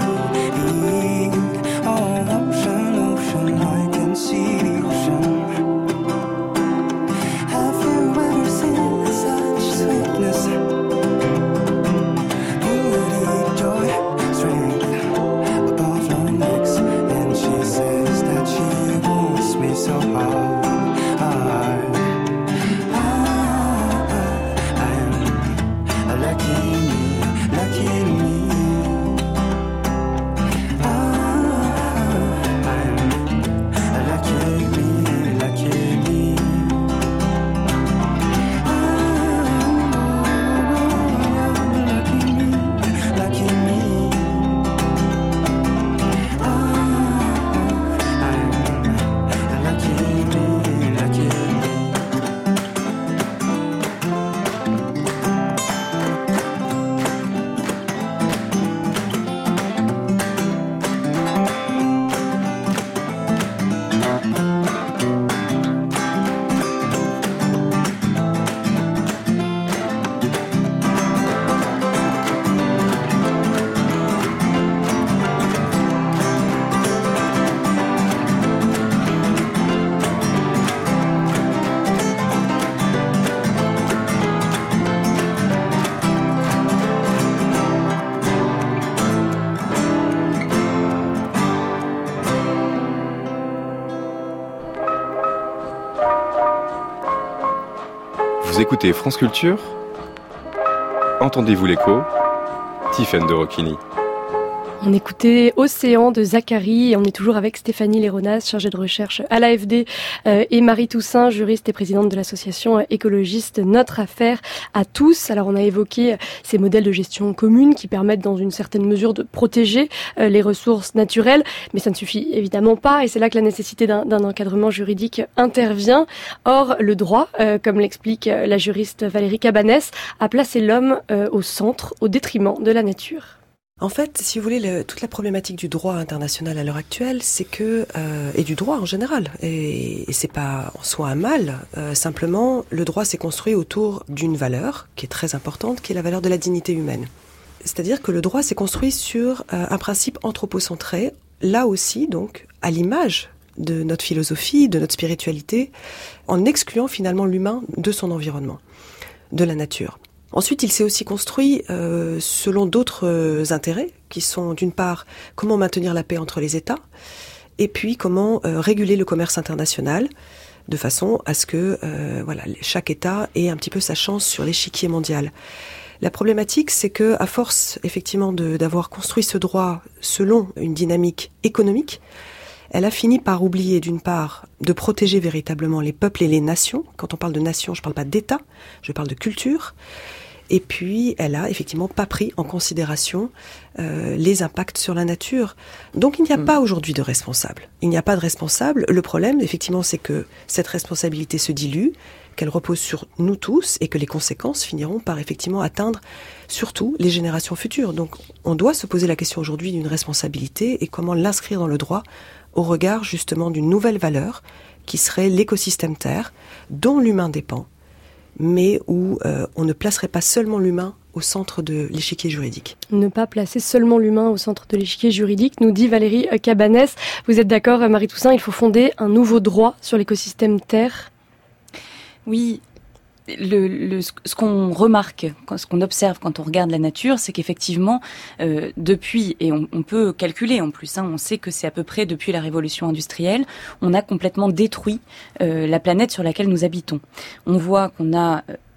Oh, ocean, ocean, I can see the ocean. Have you ever seen such sweetness? Beauty, joy, strength, above long legs. And she says that she wants me so hard. Ah, I'm lucky me, lucky me. Ah, I'm lucky me, lucky me. Vous écoutez France Culture. Entendez-vous l'écho? Tiffaine de Rocchini. On écoutait Océan de Zacharie et on est toujours avec Stéphanie Léronas, chargée de recherche à l'A F D, euh, et Marie Toussaint, juriste et présidente de l'association écologiste Notre Affaire à tous. Alors on a évoqué ces modèles de gestion commune qui permettent dans une certaine mesure de protéger euh, les ressources naturelles, mais ça ne suffit évidemment pas et c'est là que la nécessité d'un, d'un encadrement juridique intervient. Or, le droit, euh, comme l'explique la juriste Valérie Cabanès, a placé l'homme euh, au centre, au détriment de la nature. En fait, si vous voulez, le, toute la problématique du droit international à l'heure actuelle, c'est que euh, et du droit en général, et, et c'est pas en soi un mal. Euh, simplement, le droit s'est construit autour d'une valeur qui est très importante, qui est la valeur de la dignité humaine. C'est-à-dire que le droit s'est construit sur euh, un principe anthropocentré, là aussi, donc, à l'image de notre philosophie, de notre spiritualité, en excluant finalement l'humain de son environnement, de la nature. Ensuite, il s'est aussi construit euh, selon d'autres euh, intérêts, qui sont d'une part comment maintenir la paix entre les États, et puis comment euh, réguler le commerce international, de façon à ce que euh, voilà, chaque État ait un petit peu sa chance sur l'échiquier mondial. La problématique, c'est que à force effectivement de, d'avoir construit ce droit selon une dynamique économique, elle a fini par oublier d'une part de protéger véritablement les peuples et les nations. Quand on parle de nation, je ne parle pas d'État, je parle de culture. Et puis, elle a effectivement pas pris en considération euh, les impacts sur la nature. Donc, il n'y a mmh. pas aujourd'hui de responsable. Il n'y a pas de responsable. Le problème, effectivement, c'est que cette responsabilité se dilue, qu'elle repose sur nous tous et que les conséquences finiront par effectivement atteindre surtout les générations futures. Donc, on doit se poser la question aujourd'hui d'une responsabilité et comment l'inscrire dans le droit au regard justement d'une nouvelle valeur qui serait l'écosystème Terre, dont l'humain dépend, mais où euh, on ne placerait pas seulement l'humain au centre de l'échiquier juridique. Ne pas placer seulement l'humain au centre de l'échiquier juridique, nous dit Valérie Cabanès. Vous êtes d'accord, Marie Toussaint, il faut fonder un nouveau droit sur l'écosystème Terre? Oui. Le, le, ce qu'on remarque, ce qu'on observe quand on regarde la nature, c'est qu'effectivement, euh, depuis, et on, on peut calculer en plus, hein, on sait que c'est à peu près depuis la révolution industrielle, on a complètement détruit euh, la planète sur laquelle nous habitons. On voit qu'on a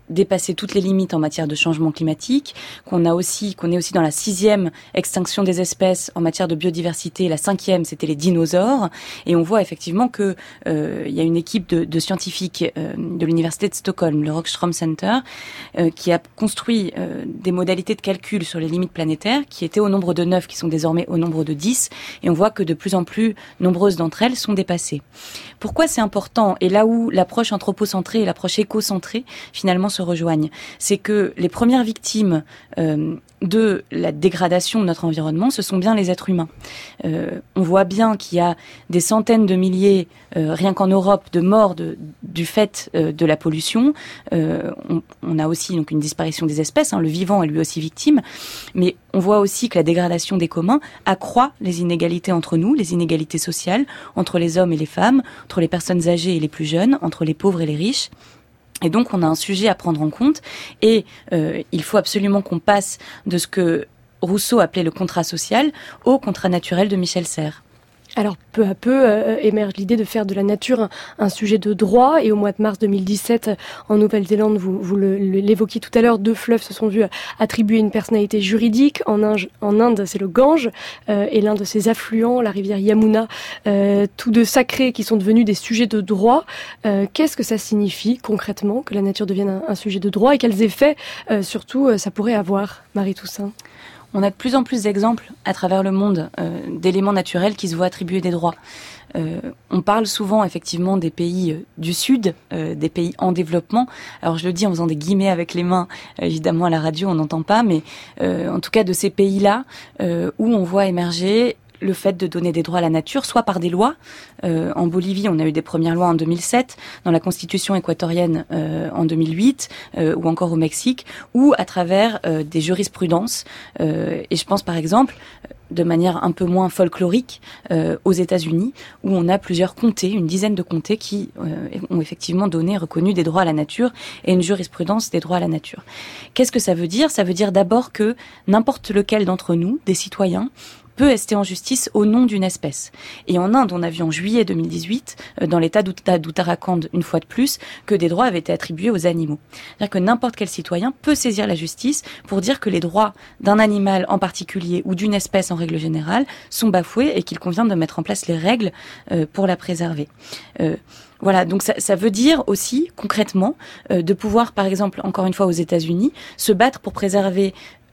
dépassé toutes les limites en matière de changement climatique, qu'on a aussi, qu'on est aussi dans la sixième extinction des espèces en matière de biodiversité. La cinquième, c'était les dinosaures. Et on voit effectivement que euh, il y a une équipe de, de scientifiques euh, de l'université de Stockholm, le Rockström Center, euh, qui a construit euh, des modalités de calcul sur les limites planétaires qui étaient au nombre de neuf, qui sont désormais au nombre de dix. Et on voit que de plus en plus nombreuses d'entre elles sont dépassées. Pourquoi c'est important? Et là où l'approche anthropocentrée et l'approche écocentrée finalement se rejoignent, c'est que les premières victimes euh, de la dégradation de notre environnement, ce sont bien les êtres humains. Euh, on voit bien qu'il y a des centaines de milliers, euh, rien qu'en Europe, de morts de, du fait euh, de la pollution. Euh, on, on a aussi donc une disparition des espèces, hein, le vivant est lui aussi victime, mais on voit aussi que la dégradation des communs accroît les inégalités entre nous, les inégalités sociales, entre les hommes et les femmes, entre les personnes âgées et les plus jeunes, entre les pauvres et les riches. Et donc, on a un sujet à prendre en compte et euh, il faut absolument qu'on passe de ce que Rousseau appelait le contrat social au contrat naturel de Michel Serres. Alors, peu à peu, euh, émerge l'idée de faire de la nature un, un sujet de droit. Et au mois de mars deux mille dix-sept, en Nouvelle-Zélande, vous, vous le, le, l'évoquiez tout à l'heure, deux fleuves se sont vus attribuer une personnalité juridique. En Inde, en Inde c'est le Gange, euh, et l'un de ses affluents, la rivière Yamuna, euh, tous deux sacrés qui sont devenus des sujets de droit. Euh, qu'est-ce que ça signifie concrètement, que la nature devienne un, un sujet de droit, et quels effets, euh, surtout, euh, ça pourrait avoir, Marie Toussaint? On a de plus en plus d'exemples à travers le monde euh, d'éléments naturels qui se voient attribuer des droits. Euh, on parle souvent effectivement des pays euh, du Sud, euh, des pays en développement. Alors je le dis en faisant des guillemets avec les mains, euh, évidemment à la radio on n'entend pas, mais euh, en tout cas de ces pays-là euh, où on voit émerger le fait de donner des droits à la nature, soit par des lois. Euh, en Bolivie, on a eu des premières lois en deux mille sept, dans la constitution équatorienne euh, en deux mille huit, euh, ou encore au Mexique, ou à travers euh, des jurisprudences. Euh, et je pense par exemple, de manière un peu moins folklorique, euh, aux États-Unis, où on a plusieurs comtés, une dizaine de comtés qui euh, ont effectivement donné, reconnu des droits à la nature et une jurisprudence des droits à la nature. Qu'est-ce que ça veut dire? Ça veut dire d'abord que n'importe lequel d'entre nous, des citoyens, peut rester en justice au nom d'une espèce. Et en Inde, on a vu en juillet deux mille dix-huit, dans l'état d'Uttarakhand, une fois de plus, que des droits avaient été attribués aux animaux. C'est-à-dire que n'importe quel citoyen peut saisir la justice pour dire que les droits d'un animal en particulier ou d'une espèce en règle générale sont bafoués et qu'il convient de mettre en place les règles euh, pour la préserver. Euh, Voilà, donc ça, ça veut dire aussi, concrètement, euh, de pouvoir, par exemple, encore une fois aux États-Unis, se battre pour préserver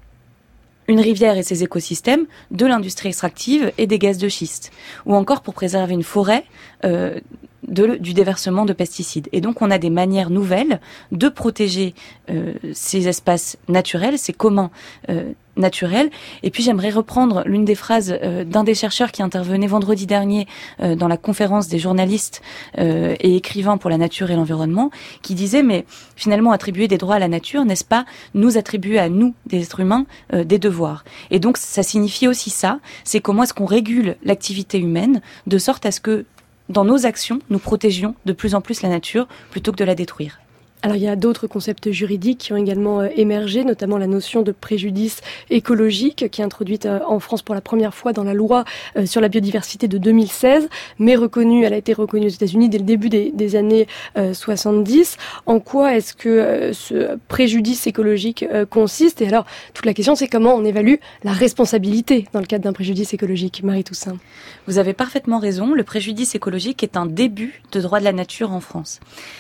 une rivière et ses écosystèmes de l'industrie extractive et des gaz de schiste, ou encore pour préserver une forêt euh, de, du déversement de pesticides. Et donc on a des manières nouvelles de protéger euh, ces espaces naturels, ces communs euh, naturels. Et puis j'aimerais reprendre l'une des phrases euh, d'un des chercheurs qui intervenait vendredi dernier euh, dans la conférence des journalistes euh, et écrivains pour la nature et l'environnement, qui disait mais finalement attribuer des droits à la nature, n'est-ce pas nous attribuer à nous, des êtres humains, euh, des devoirs. Et donc ça signifie aussi ça, c'est comment est-ce qu'on régule l'activité humaine de sorte à ce que dans nos actions, nous protégions de plus en plus la nature plutôt que de la détruire. Alors il y a d'autres concepts juridiques qui ont également euh, émergé, notamment la notion de préjudice écologique qui est introduite euh, en France pour la première fois dans la loi euh, sur la biodiversité de deux mille seize, mais reconnue, elle a été reconnue aux États-Unis dès le début des, des années euh, soixante-dix. En quoi est-ce que euh, ce préjudice écologique euh, consiste? Et alors toute la question c'est comment on évalue la responsabilité dans le cadre d'un préjudice écologique. Marie Toussaint. Vous avez parfaitement raison, le préjudice écologique est un début de droit de la nature en France.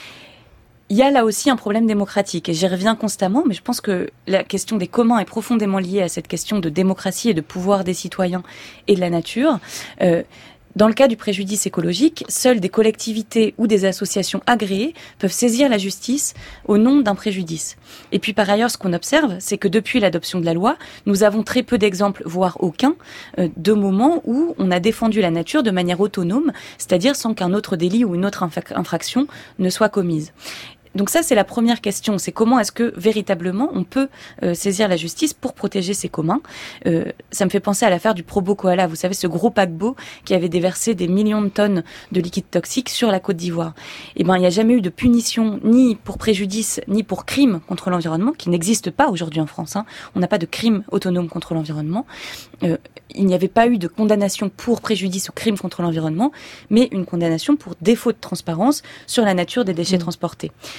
Il y a là aussi un problème démocratique, et j'y reviens constamment, mais je pense que la question des communs est profondément liée à cette question de démocratie et de pouvoir des citoyens et de la nature. Euh, Dans le cas du préjudice écologique, seules des collectivités ou des associations agréées peuvent saisir la justice au nom d'un préjudice. Et puis par ailleurs, ce qu'on observe, c'est que depuis l'adoption de la loi, nous avons très peu d'exemples, voire aucun, euh, de moments où on a défendu la nature de manière autonome, c'est-à-dire sans qu'un autre délit ou une autre infra- infraction ne soit commise. Donc ça, c'est la première question, c'est comment est-ce que véritablement on peut euh, saisir la justice pour protéger ses communs. Euh, ça me fait penser à l'affaire du Probo Koala, vous savez, ce gros paquebot qui avait déversé des millions de tonnes de liquide toxique sur la Côte d'Ivoire. Eh ben, il n'y a jamais eu de punition ni pour préjudice ni pour crime contre l'environnement, qui n'existe pas aujourd'hui en France. Hein. On n'a pas de crime autonome contre l'environnement. Euh, il n'y avait pas eu de condamnation pour préjudice ou crime contre l'environnement, mais une condamnation pour défaut de transparence sur la nature des déchets mmh. transportés.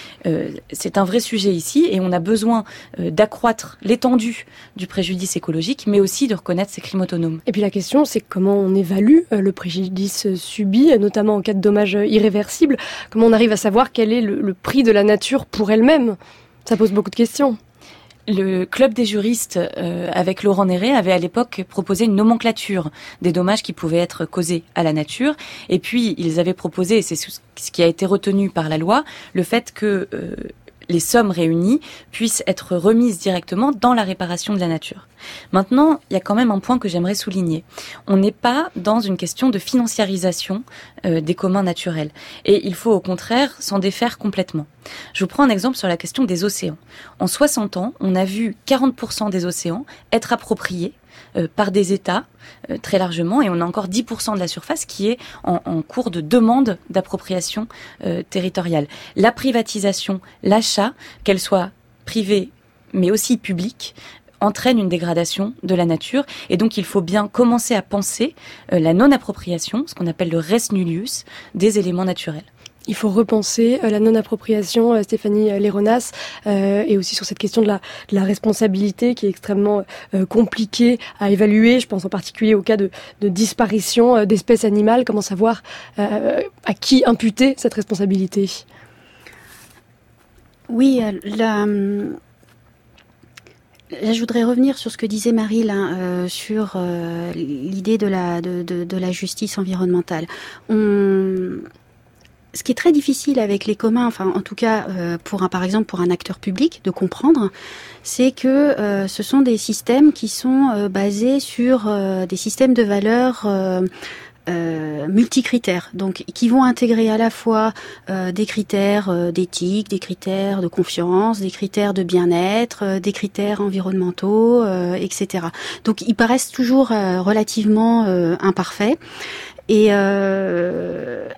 Euh, c'est un vrai sujet ici et on a besoin euh, d'accroître l'étendue du préjudice écologique, mais aussi de reconnaître ces crimes autonomes. Et puis la question, c'est comment on évalue euh, le préjudice subi, notamment en cas de dommages irréversibles. Comment on arrive à savoir quel est le, le prix de la nature pour elle-même ? Ça pose beaucoup de questions. Le club des juristes, euh, avec Laurent Néré, avait à l'époque proposé une nomenclature des dommages qui pouvaient être causés à la nature. Et puis, ils avaient proposé, et c'est ce qui a été retenu par la loi, le fait que euh, les sommes réunies puissent être remises directement dans la réparation de la nature. Maintenant, il y a quand même un point que j'aimerais souligner. On n'est pas dans une question de financiarisation euh, des communs naturels. Et il faut au contraire s'en défaire complètement. Je vous prends un exemple sur la question des océans. En soixante ans, on a vu quarante pour cent des océans être appropriés euh, par des États euh, très largement, et on a encore dix pour cent de la surface qui est en, en cours de demande d'appropriation euh, territoriale. La privatisation, l'achat, qu'elle soit privée mais aussi publique, entraîne une dégradation de la nature, et donc il faut bien commencer à penser euh, la non-appropriation, ce qu'on appelle le res nullius, des éléments naturels. Il faut repenser euh, la non-appropriation, euh, Stéphanie Léronas, euh, et aussi sur cette question de la, de la responsabilité qui est extrêmement euh, compliquée à évaluer. Je pense en particulier au cas de, de disparition euh, d'espèces animales. Comment savoir euh, à qui imputer cette responsabilité ? Oui, la... Là, je voudrais revenir sur ce que disait Marie là, euh, sur euh, l'idée de la, de, de, de la justice environnementale. On... Ce qui est très difficile avec les communs, enfin en tout cas euh, pour un, par exemple pour un acteur public de comprendre, c'est que euh, ce sont des systèmes qui sont euh, basés sur euh, des systèmes de valeurs euh, Euh, multicritères, donc qui vont intégrer à la fois euh, des critères euh, d'éthique, des critères de confiance, des critères de bien-être, euh, des critères environnementaux, euh, et cetera. Donc ils paraissent toujours euh, relativement euh, imparfaits. Et euh,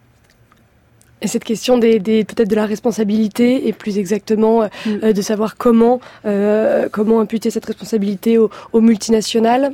Et cette question des, des peut-être de la responsabilité et plus exactement euh, mm. de savoir comment euh, comment imputer cette responsabilité aux, aux multinationales.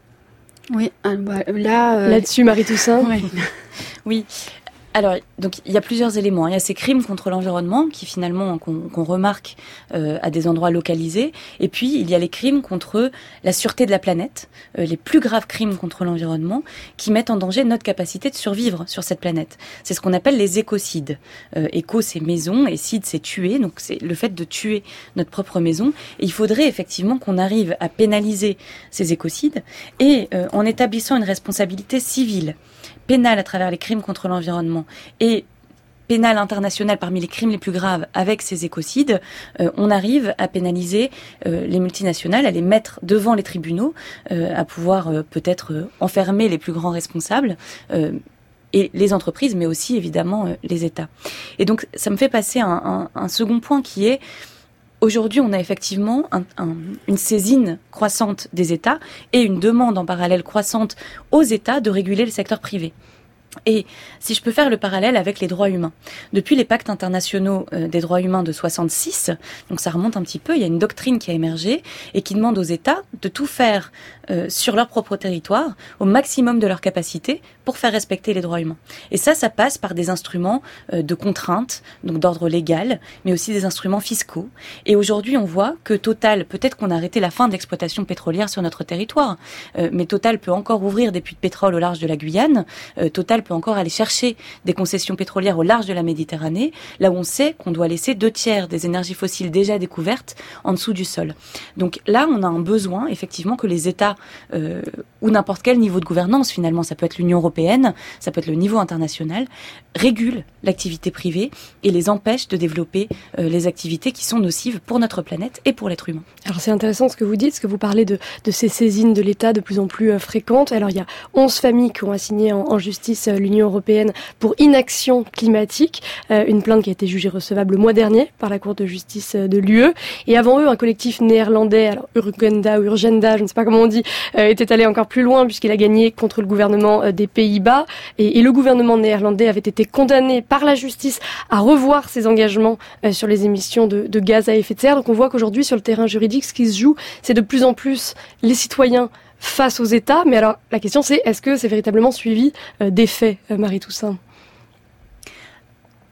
Oui, là... Euh... Là-dessus, Marie Toussaint. Oui. Oui. Alors, donc il y a plusieurs éléments. Il y a ces crimes contre l'environnement qui finalement qu'on, qu'on remarque euh, à des endroits localisés, et puis il y a les crimes contre la sûreté de la planète, euh, les plus graves crimes contre l'environnement qui mettent en danger notre capacité de survivre sur cette planète. C'est ce qu'on appelle les écocides. Euh, éco, c'est maison, et cide, c'est tuer. Donc c'est le fait de tuer notre propre maison. Et il faudrait effectivement qu'on arrive à pénaliser ces écocides et euh, en établissant une responsabilité civile, pénale à travers les crimes contre l'environnement et pénale internationale parmi les crimes les plus graves avec ces écocides, euh, on arrive à pénaliser euh, les multinationales, à les mettre devant les tribunaux, euh, à pouvoir euh, peut-être euh, enfermer les plus grands responsables, euh, et les entreprises, mais aussi évidemment euh, les États. Et donc ça me fait passer à un, un, un second point qui est: aujourd'hui, on a effectivement un, un, une saisine croissante des États et une demande en parallèle croissante aux États de réguler le secteur privé. Et si je peux faire le parallèle avec les droits humains, depuis les pactes internationaux euh, des droits humains de soixante-six, donc ça remonte un petit peu, il y a une doctrine qui a émergé et qui demande aux États de tout faire euh, sur leur propre territoire, au maximum de leur capacité, pour faire respecter les droits humains. Et ça, ça passe par des instruments euh, de contrainte, donc d'ordre légal, mais aussi des instruments fiscaux. Et aujourd'hui, on voit que Total, peut-être qu'on a arrêté la fin de l'exploitation pétrolière sur notre territoire, euh, mais Total peut encore ouvrir des puits de pétrole au large de la Guyane, euh, Total peut encore aller chercher des concessions pétrolières au large de la Méditerranée, là où on sait qu'on doit laisser deux tiers des énergies fossiles déjà découvertes en dessous du sol. Donc là, on a un besoin, effectivement, que les États, euh, ou n'importe quel niveau de gouvernance, finalement, ça peut être l'Union européenne, ça peut être le niveau international, régulent l'activité privée et les empêchent de développer euh, les activités qui sont nocives pour notre planète et pour l'être humain. Alors c'est intéressant ce que vous dites, parce que vous parlez de, de ces saisines de l'État de plus en plus euh, fréquentes. Alors il y a onze familles qui ont assigné en, en justice euh, l'Union européenne pour inaction climatique, euh, une plainte qui a été jugée recevable le mois dernier par la Cour de justice euh, de l'U E. Et avant eux, un collectif néerlandais, alors Urgenda ou Urgenda, je ne sais pas comment on dit, euh, était allé encore plus loin puisqu'il a gagné contre le gouvernement euh, des Pays-Bas. Et, et le gouvernement néerlandais avait été condamné par la justice à revoir ses engagements euh, sur les émissions de, de gaz à effet de serre. Donc on voit qu'aujourd'hui, sur le terrain juridique, ce qui se joue, c'est de plus en plus les citoyens face aux États. Mais alors, la question c'est, est-ce que c'est véritablement suivi euh, des faits, euh, Marie Toussaint ?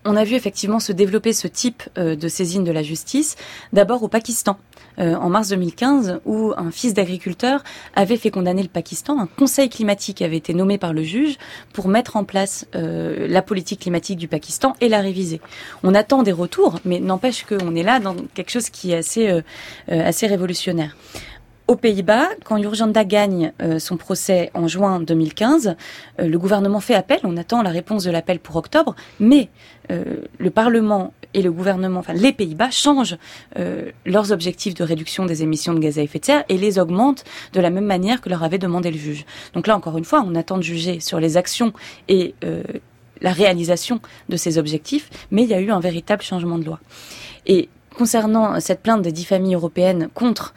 on a vu effectivement se développer ce type euh, de saisine de la justice, d'abord au Pakistan. Euh, en mars deux mille quinze, où un fils d'agriculteur avait fait condamner le Pakistan. Un conseil climatique avait été nommé par le juge pour mettre en place euh, la politique climatique du Pakistan et la réviser. On attend des retours, mais n'empêche qu'on est là dans quelque chose qui est assez, euh, euh, assez révolutionnaire. Aux Pays-Bas, quand Urgenda gagne euh, son procès en juin deux mille quinze, euh, le gouvernement fait appel, on attend la réponse de l'appel pour octobre, mais euh, le Parlement et le gouvernement, enfin les Pays-Bas, changent euh, leurs objectifs de réduction des émissions de gaz à effet de serre et les augmentent de la même manière que leur avait demandé le juge. Donc là, encore une fois, on attend de juger sur les actions et euh, la réalisation de ces objectifs, mais il y a eu un véritable changement de loi. Et concernant cette plainte des dix familles européennes contre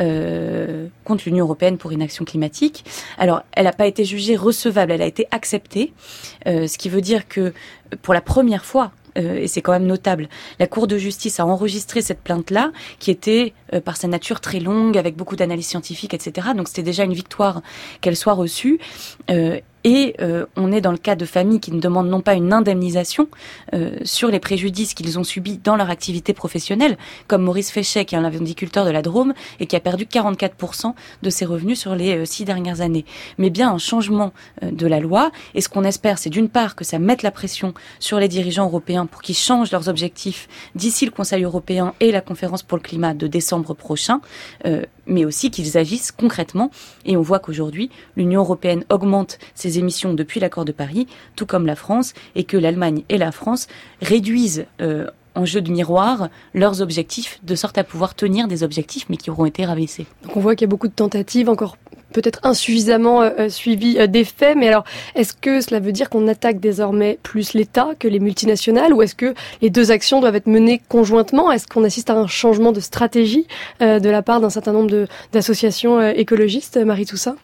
euh, contre l'Union européenne pour inaction climatique, alors elle n'a pas été jugée recevable, elle a été acceptée, euh, ce qui veut dire que pour la première fois, euh, et c'est quand même notable, la Cour de justice a enregistré cette plainte-là, qui était euh, par sa nature très longue, avec beaucoup d'analyses scientifiques, et cetera. Donc c'était déjà une victoire qu'elle soit reçue. Euh, Et euh, on est dans le cas de familles qui ne demandent non pas une indemnisation euh, sur les préjudices qu'ils ont subis dans leur activité professionnelle, comme Maurice Féchet, qui est un lavandiculteur de la Drôme et qui a perdu quarante-quatre pour cent de ses revenus sur les euh, six dernières années. Mais bien un changement euh, de la loi. Et ce qu'on espère, c'est d'une part que ça mette la pression sur les dirigeants européens pour qu'ils changent leurs objectifs d'ici le Conseil européen et la conférence pour le climat de décembre prochain, euh, mais aussi qu'ils agissent concrètement. Et on voit qu'aujourd'hui, l'Union européenne augmente ses émissions depuis l'accord de Paris, tout comme la France, et que l'Allemagne et la France réduisent euh, en jeu de miroir leurs objectifs, de sorte à pouvoir tenir des objectifs, mais qui auront été rabaissés. Donc on voit qu'il y a beaucoup de tentatives, encore peut-être insuffisamment euh, suivies euh, des faits, mais alors est-ce que cela veut dire qu'on attaque désormais plus l'État que les multinationales, ou est-ce que les deux actions doivent être menées conjointement? Est-ce qu'on assiste à un changement de stratégie euh, de la part d'un certain nombre de, d'associations euh, écologistes, Marie Toussaint?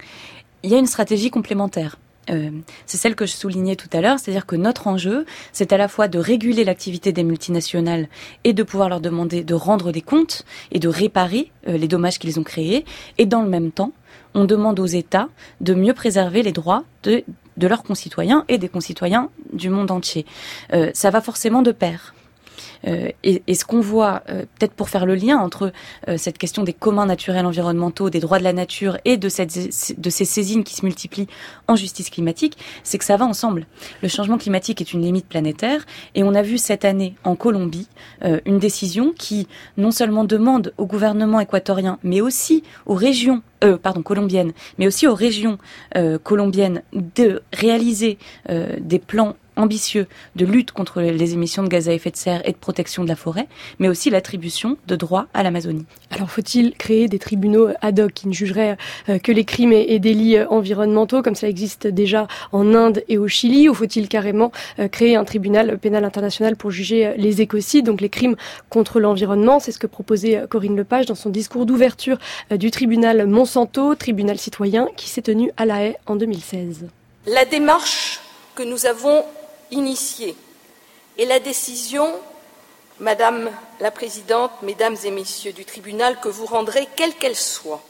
Il y a une stratégie complémentaire. Euh, c'est celle que je soulignais tout à l'heure, c'est-à-dire que notre enjeu, c'est à la fois de réguler l'activité des multinationales et de pouvoir leur demander de rendre des comptes et de réparer euh, les dommages qu'ils ont créés. Et dans le même temps, on demande aux États de mieux préserver les droits de, de leurs concitoyens et des concitoyens du monde entier. Euh, ça va forcément de pair. Euh, et, et ce qu'on voit, euh, peut-être pour faire le lien entre euh, cette question des communs naturels environnementaux, des droits de la nature et de, cette, de ces saisines qui se multiplient en justice climatique, c'est que ça va ensemble. Le changement climatique est une limite planétaire et on a vu cette année en Colombie euh, une décision qui non seulement demande au gouvernement équatorien, mais aussi aux régions Euh, pardon, colombiennes, mais aussi aux régions euh, colombiennes de réaliser euh, des plans ambitieux de lutte contre les émissions de gaz à effet de serre et de protection de la forêt, mais aussi l'attribution de droits à l'Amazonie. Alors faut-il créer des tribunaux ad hoc qui ne jugeraient euh, que les crimes et, et délits euh, environnementaux, comme cela existe déjà en Inde et au Chili, ou faut-il carrément euh, créer un tribunal pénal international pour juger euh, les écocides, donc les crimes contre l'environnement? C'est ce que proposait euh, Corinne Lepage dans son discours d'ouverture euh, du tribunal Monsanto, tribunal citoyen qui s'est tenu à La Haye en deux mille seize. La démarche que nous avons initiée et la décision, Madame la Présidente, Mesdames et Messieurs du tribunal, que vous rendrez, quelle qu'elle soit,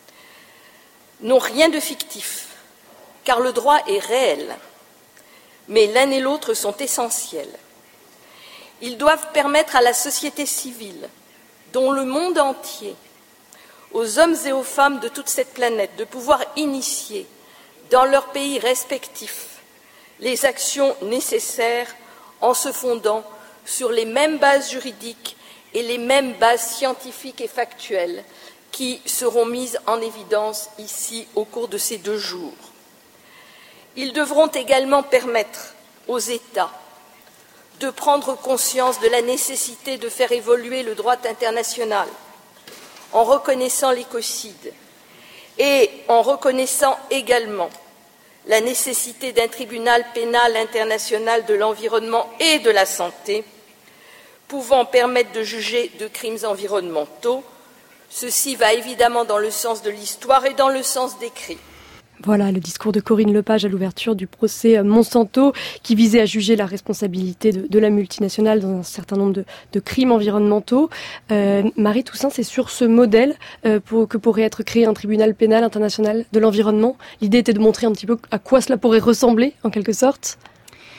n'ont rien de fictif, car le droit est réel, mais l'un et l'autre sont essentiels. Ils doivent permettre à la société civile, dont le monde entier, aux hommes et aux femmes de toute cette planète, de pouvoir initier dans leurs pays respectifs les actions nécessaires en se fondant sur les mêmes bases juridiques et les mêmes bases scientifiques et factuelles qui seront mises en évidence ici au cours de ces deux jours. Ils devront également permettre aux États de prendre conscience de la nécessité de faire évoluer le droit international en reconnaissant l'écocide et en reconnaissant également la nécessité d'un tribunal pénal international de l'environnement et de la santé, pouvant permettre de juger de crimes environnementaux. Ceci va évidemment dans le sens de l'histoire et dans le sens des crimes. Voilà le discours de Corinne Lepage à l'ouverture du procès Monsanto qui visait à juger la responsabilité de, de la multinationale dans un certain nombre de, de crimes environnementaux. Euh, Marie Toussaint, c'est sur ce modèle euh, pour, que pourrait être créé un tribunal pénal international de l'environnement. L'idée était de montrer un petit peu à quoi cela pourrait ressembler en quelque sorte.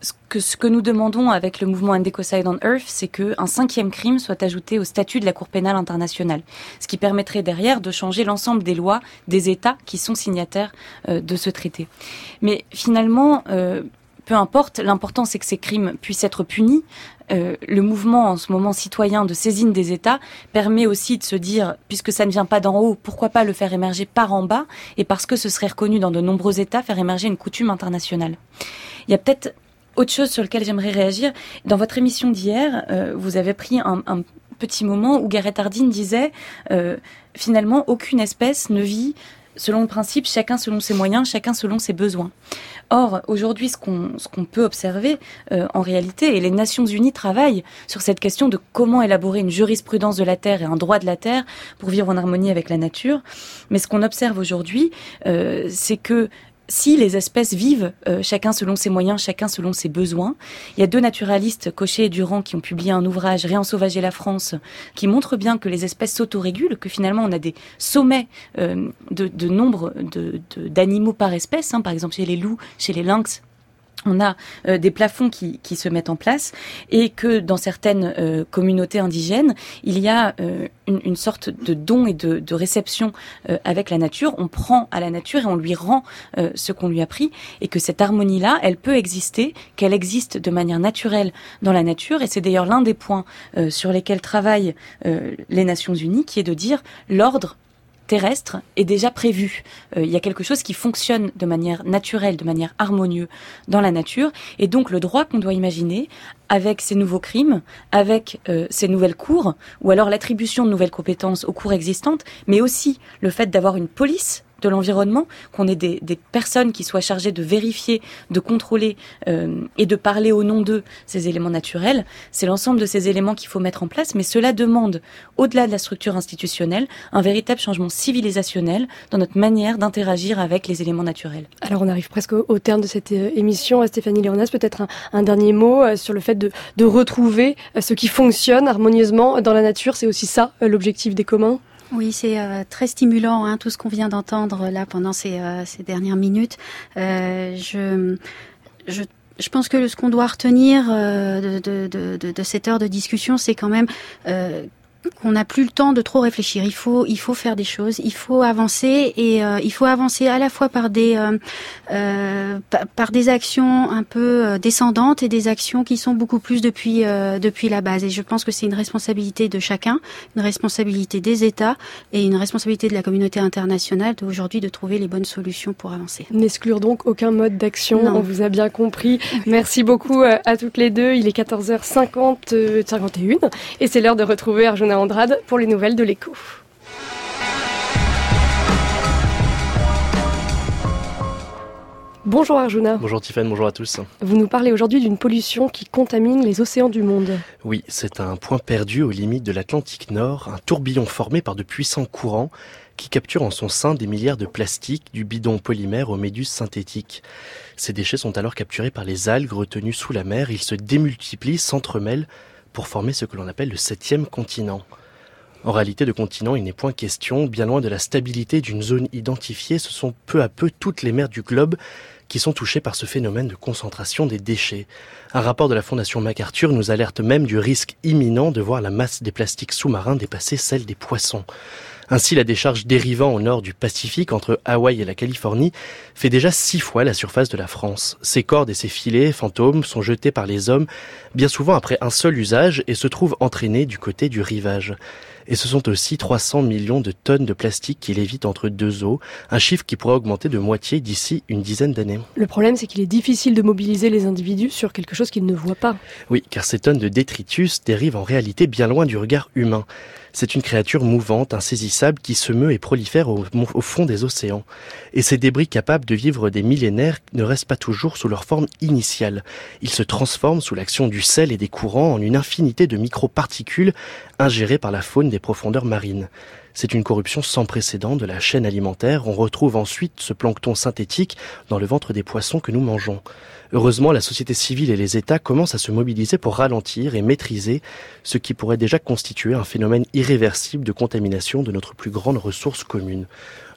ce que, ce que nous demandons avec le mouvement Ecocide on Earth, c'est qu'un cinquième crime soit ajouté au statut de la Cour pénale internationale. Ce qui permettrait derrière de changer l'ensemble des lois des États qui sont signataires euh, de ce traité. Mais finalement, euh, peu importe, l'important c'est que ces crimes puissent être punis. Euh, le mouvement en ce moment citoyen de saisine des États permet aussi de se dire, puisque ça ne vient pas d'en haut, pourquoi pas le faire émerger par en bas, et parce que ce serait reconnu dans de nombreux États, faire émerger une coutume internationale. Il y a peut-être autre chose sur laquelle j'aimerais réagir. Dans votre émission d'hier, euh, vous avez pris un, un petit moment où Gareth Hardin disait euh, finalement aucune espèce ne vit selon le principe chacun selon ses moyens, chacun selon ses besoins. Or, aujourd'hui, ce qu'on, ce qu'on peut observer euh, en réalité, et les Nations Unies travaillent sur cette question de comment élaborer une jurisprudence de la Terre et un droit de la Terre pour vivre en harmonie avec la nature. Mais ce qu'on observe aujourd'hui, euh, c'est que si les espèces vivent, euh, chacun selon ses moyens, chacun selon ses besoins. Il y a deux naturalistes, Cochet et Durand, qui ont publié un ouvrage, Réensauvager la France, qui montre bien que les espèces s'autorégulent, que finalement on a des sommets euh, de, de nombre de, de, d'animaux par espèce, hein, par exemple chez les loups, chez les lynx. On a euh, des plafonds qui, qui se mettent en place et que dans certaines euh, communautés indigènes, il y a euh, une, une sorte de don et de, de réception euh, avec la nature. On prend à la nature et on lui rend euh, ce qu'on lui a pris, et que cette harmonie-là, elle peut exister, qu'elle existe de manière naturelle dans la nature. Et c'est d'ailleurs l'un des points euh, sur lesquels travaillent euh, les Nations Unies, qui est de dire l'ordre terrestre est déjà prévu. Euh, il y a quelque chose qui fonctionne de manière naturelle, de manière harmonieuse dans la nature. Et donc le droit qu'on doit imaginer, avec ces nouveaux crimes, avec euh, ces nouvelles cours, ou alors l'attribution de nouvelles compétences aux cours existantes, mais aussi le fait d'avoir une police de l'environnement, qu'on ait des, des personnes qui soient chargées de vérifier, de contrôler euh, et de parler au nom d'eux ces éléments naturels. C'est l'ensemble de ces éléments qu'il faut mettre en place, mais cela demande, au-delà de la structure institutionnelle, un véritable changement civilisationnel dans notre manière d'interagir avec les éléments naturels. Alors on arrive presque au, au terme de cette euh, émission. Stéphanie Léonas, peut-être un, un dernier mot euh, sur le fait de, de retrouver euh, ce qui fonctionne harmonieusement dans la nature. C'est aussi ça, euh, l'objectif des communs ? Oui, c'est euh, très stimulant, hein, tout ce qu'on vient d'entendre là pendant ces, euh, ces dernières minutes. Euh, je, je, je pense que ce qu'on doit retenir euh, de, de, de, de cette heure de discussion, c'est quand même euh, qu'on n'a plus le temps de trop réfléchir. Il faut, il faut faire des choses, il faut avancer, et euh, il faut avancer à la fois par des, euh, euh, par, par des actions un peu euh, descendantes et des actions qui sont beaucoup plus depuis, euh, depuis la base. Et je pense que c'est une responsabilité de chacun, une responsabilité des États et une responsabilité de la communauté internationale d'aujourd'hui de trouver les bonnes solutions pour avancer. N'exclure donc aucun mode d'action. Non. On vous a bien compris. Merci beaucoup à toutes les deux. Il est quatorze heures cinquante, cinquante et une et c'est l'heure de retrouver Arjuna Andrade pour les nouvelles de l'écho. Bonjour Arjuna. Bonjour Tiffany, bonjour à tous. Vous nous parlez aujourd'hui d'une pollution qui contamine les océans du monde. Oui, c'est un point perdu aux limites de l'Atlantique Nord, un tourbillon formé par de puissants courants qui capture en son sein des milliards de plastiques, du bidon polymère aux méduses synthétiques. Ces déchets sont alors capturés par les algues retenues sous la mer, ils se démultiplient, s'entremêlent pour former ce que l'on appelle le septième continent. En réalité, de continent, il n'est point question. Bien loin de la stabilité d'une zone identifiée, ce sont peu à peu toutes les mers du globe qui sont touchées par ce phénomène de concentration des déchets. Un rapport de la Fondation MacArthur nous alerte même du risque imminent de voir la masse des plastiques sous-marins dépasser celle des poissons. Ainsi, la décharge dérivant au nord du Pacifique, entre Hawaï et la Californie, fait déjà six fois la surface de la France. Ces cordes et ces filets fantômes sont jetés par les hommes, bien souvent après un seul usage, et se trouvent entraînés du côté du rivage. Et ce sont aussi trois cents millions de tonnes de plastique qui lévitent entre deux eaux, un chiffre qui pourrait augmenter de moitié d'ici une dizaine d'années. Le problème, c'est qu'il est difficile de mobiliser les individus sur quelque chose qu'ils ne voient pas. Oui, car ces tonnes de détritus dérivent en réalité bien loin du regard humain. C'est une créature mouvante, insaisissable, qui se meut et prolifère au, au fond des océans. Et ces débris capables de vivre des millénaires ne restent pas toujours sous leur forme initiale. Ils se transforment sous l'action du sel et des courants en une infinité de microparticules ingérées par la faune des profondeurs marines. C'est une corruption sans précédent de la chaîne alimentaire. On retrouve ensuite ce plancton synthétique dans le ventre des poissons que nous mangeons. Heureusement, la société civile et les États commencent à se mobiliser pour ralentir et maîtriser ce qui pourrait déjà constituer un phénomène irréversible de contamination de notre plus grande ressource commune.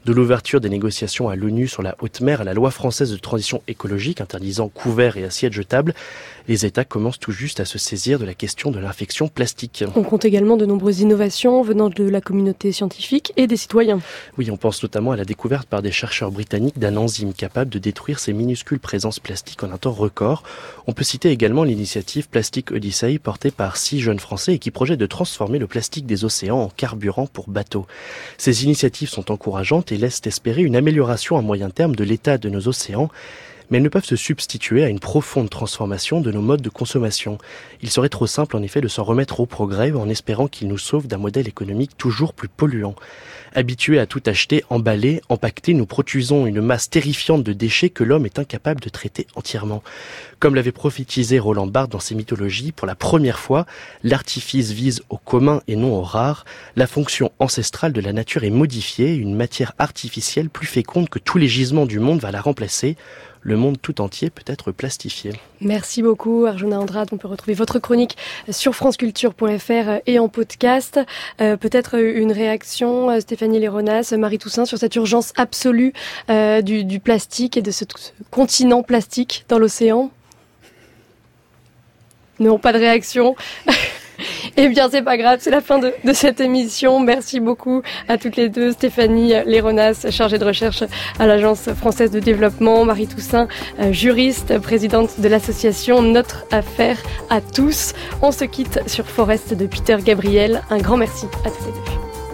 De l'ouverture des négociations à l'ONU sur la haute mer à la loi française de transition écologique interdisant couverts et assiettes jetables, les États commencent tout juste à se saisir de la question de l'infection plastique. On compte également de nombreuses innovations venant de la communauté scientifique et des citoyens. Oui, on pense notamment à la découverte par des chercheurs britanniques d'un enzyme capable de détruire ces minuscules présences plastiques en un temps record. On peut citer également l'initiative Plastic Odyssey portée par six jeunes Français et qui projette de transformer le plastique des océans en carburant pour bateaux. Ces initiatives sont encourageantes et laissent espérer une amélioration à moyen terme de l'état de nos océans, mais elles ne peuvent se substituer à une profonde transformation de nos modes de consommation. Il serait trop simple en effet de s'en remettre au progrès en espérant qu'il nous sauve d'un modèle économique toujours plus polluant. Habitués à tout acheter, emballé, empaqueté, nous produisons une masse terrifiante de déchets que l'homme est incapable de traiter entièrement. Comme l'avait prophétisé Roland Barthes dans ses mythologies, pour la première fois, l'artifice vise au commun et non au rare. La fonction ancestrale de la nature est modifiée, une matière artificielle plus féconde que tous les gisements du monde va la remplacer. Le monde tout entier peut être plastifié. Merci beaucoup Arjuna Andrade. On peut retrouver votre chronique sur franceculture point f r et en podcast. Euh, peut-être une réaction, Stéphanie Léronas, Marie Toussaint, sur cette urgence absolue euh, du, du plastique et de ce, ce continent plastique dans l'océan? Non, pas de réaction. Eh bien, c'est pas grave, c'est la fin de, de cette émission. Merci beaucoup à toutes les deux. Stéphanie Léronas, chargée de recherche à l'Agence française de développement. Marie Toussaint, euh, juriste, présidente de l'association Notre Affaire à tous. On se quitte sur Forest de Peter Gabriel. Un grand merci à toutes les deux.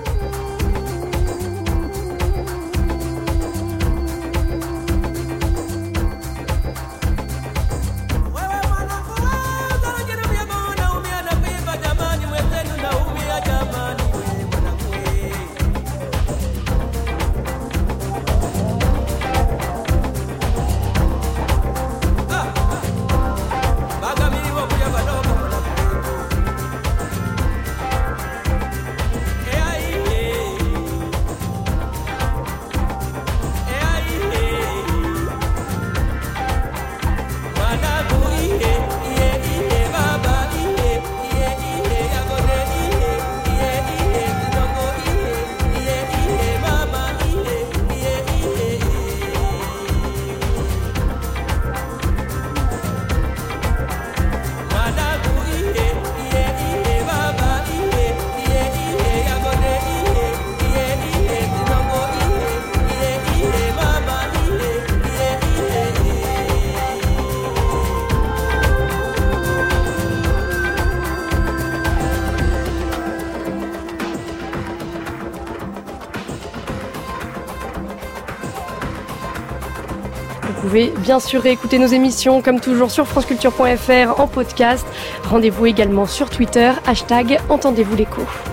Vous pouvez bien sûr réécouter nos émissions comme toujours sur franceculture point f r en podcast. Rendez-vous également sur Twitter, hashtag Entendez-vous l'écho.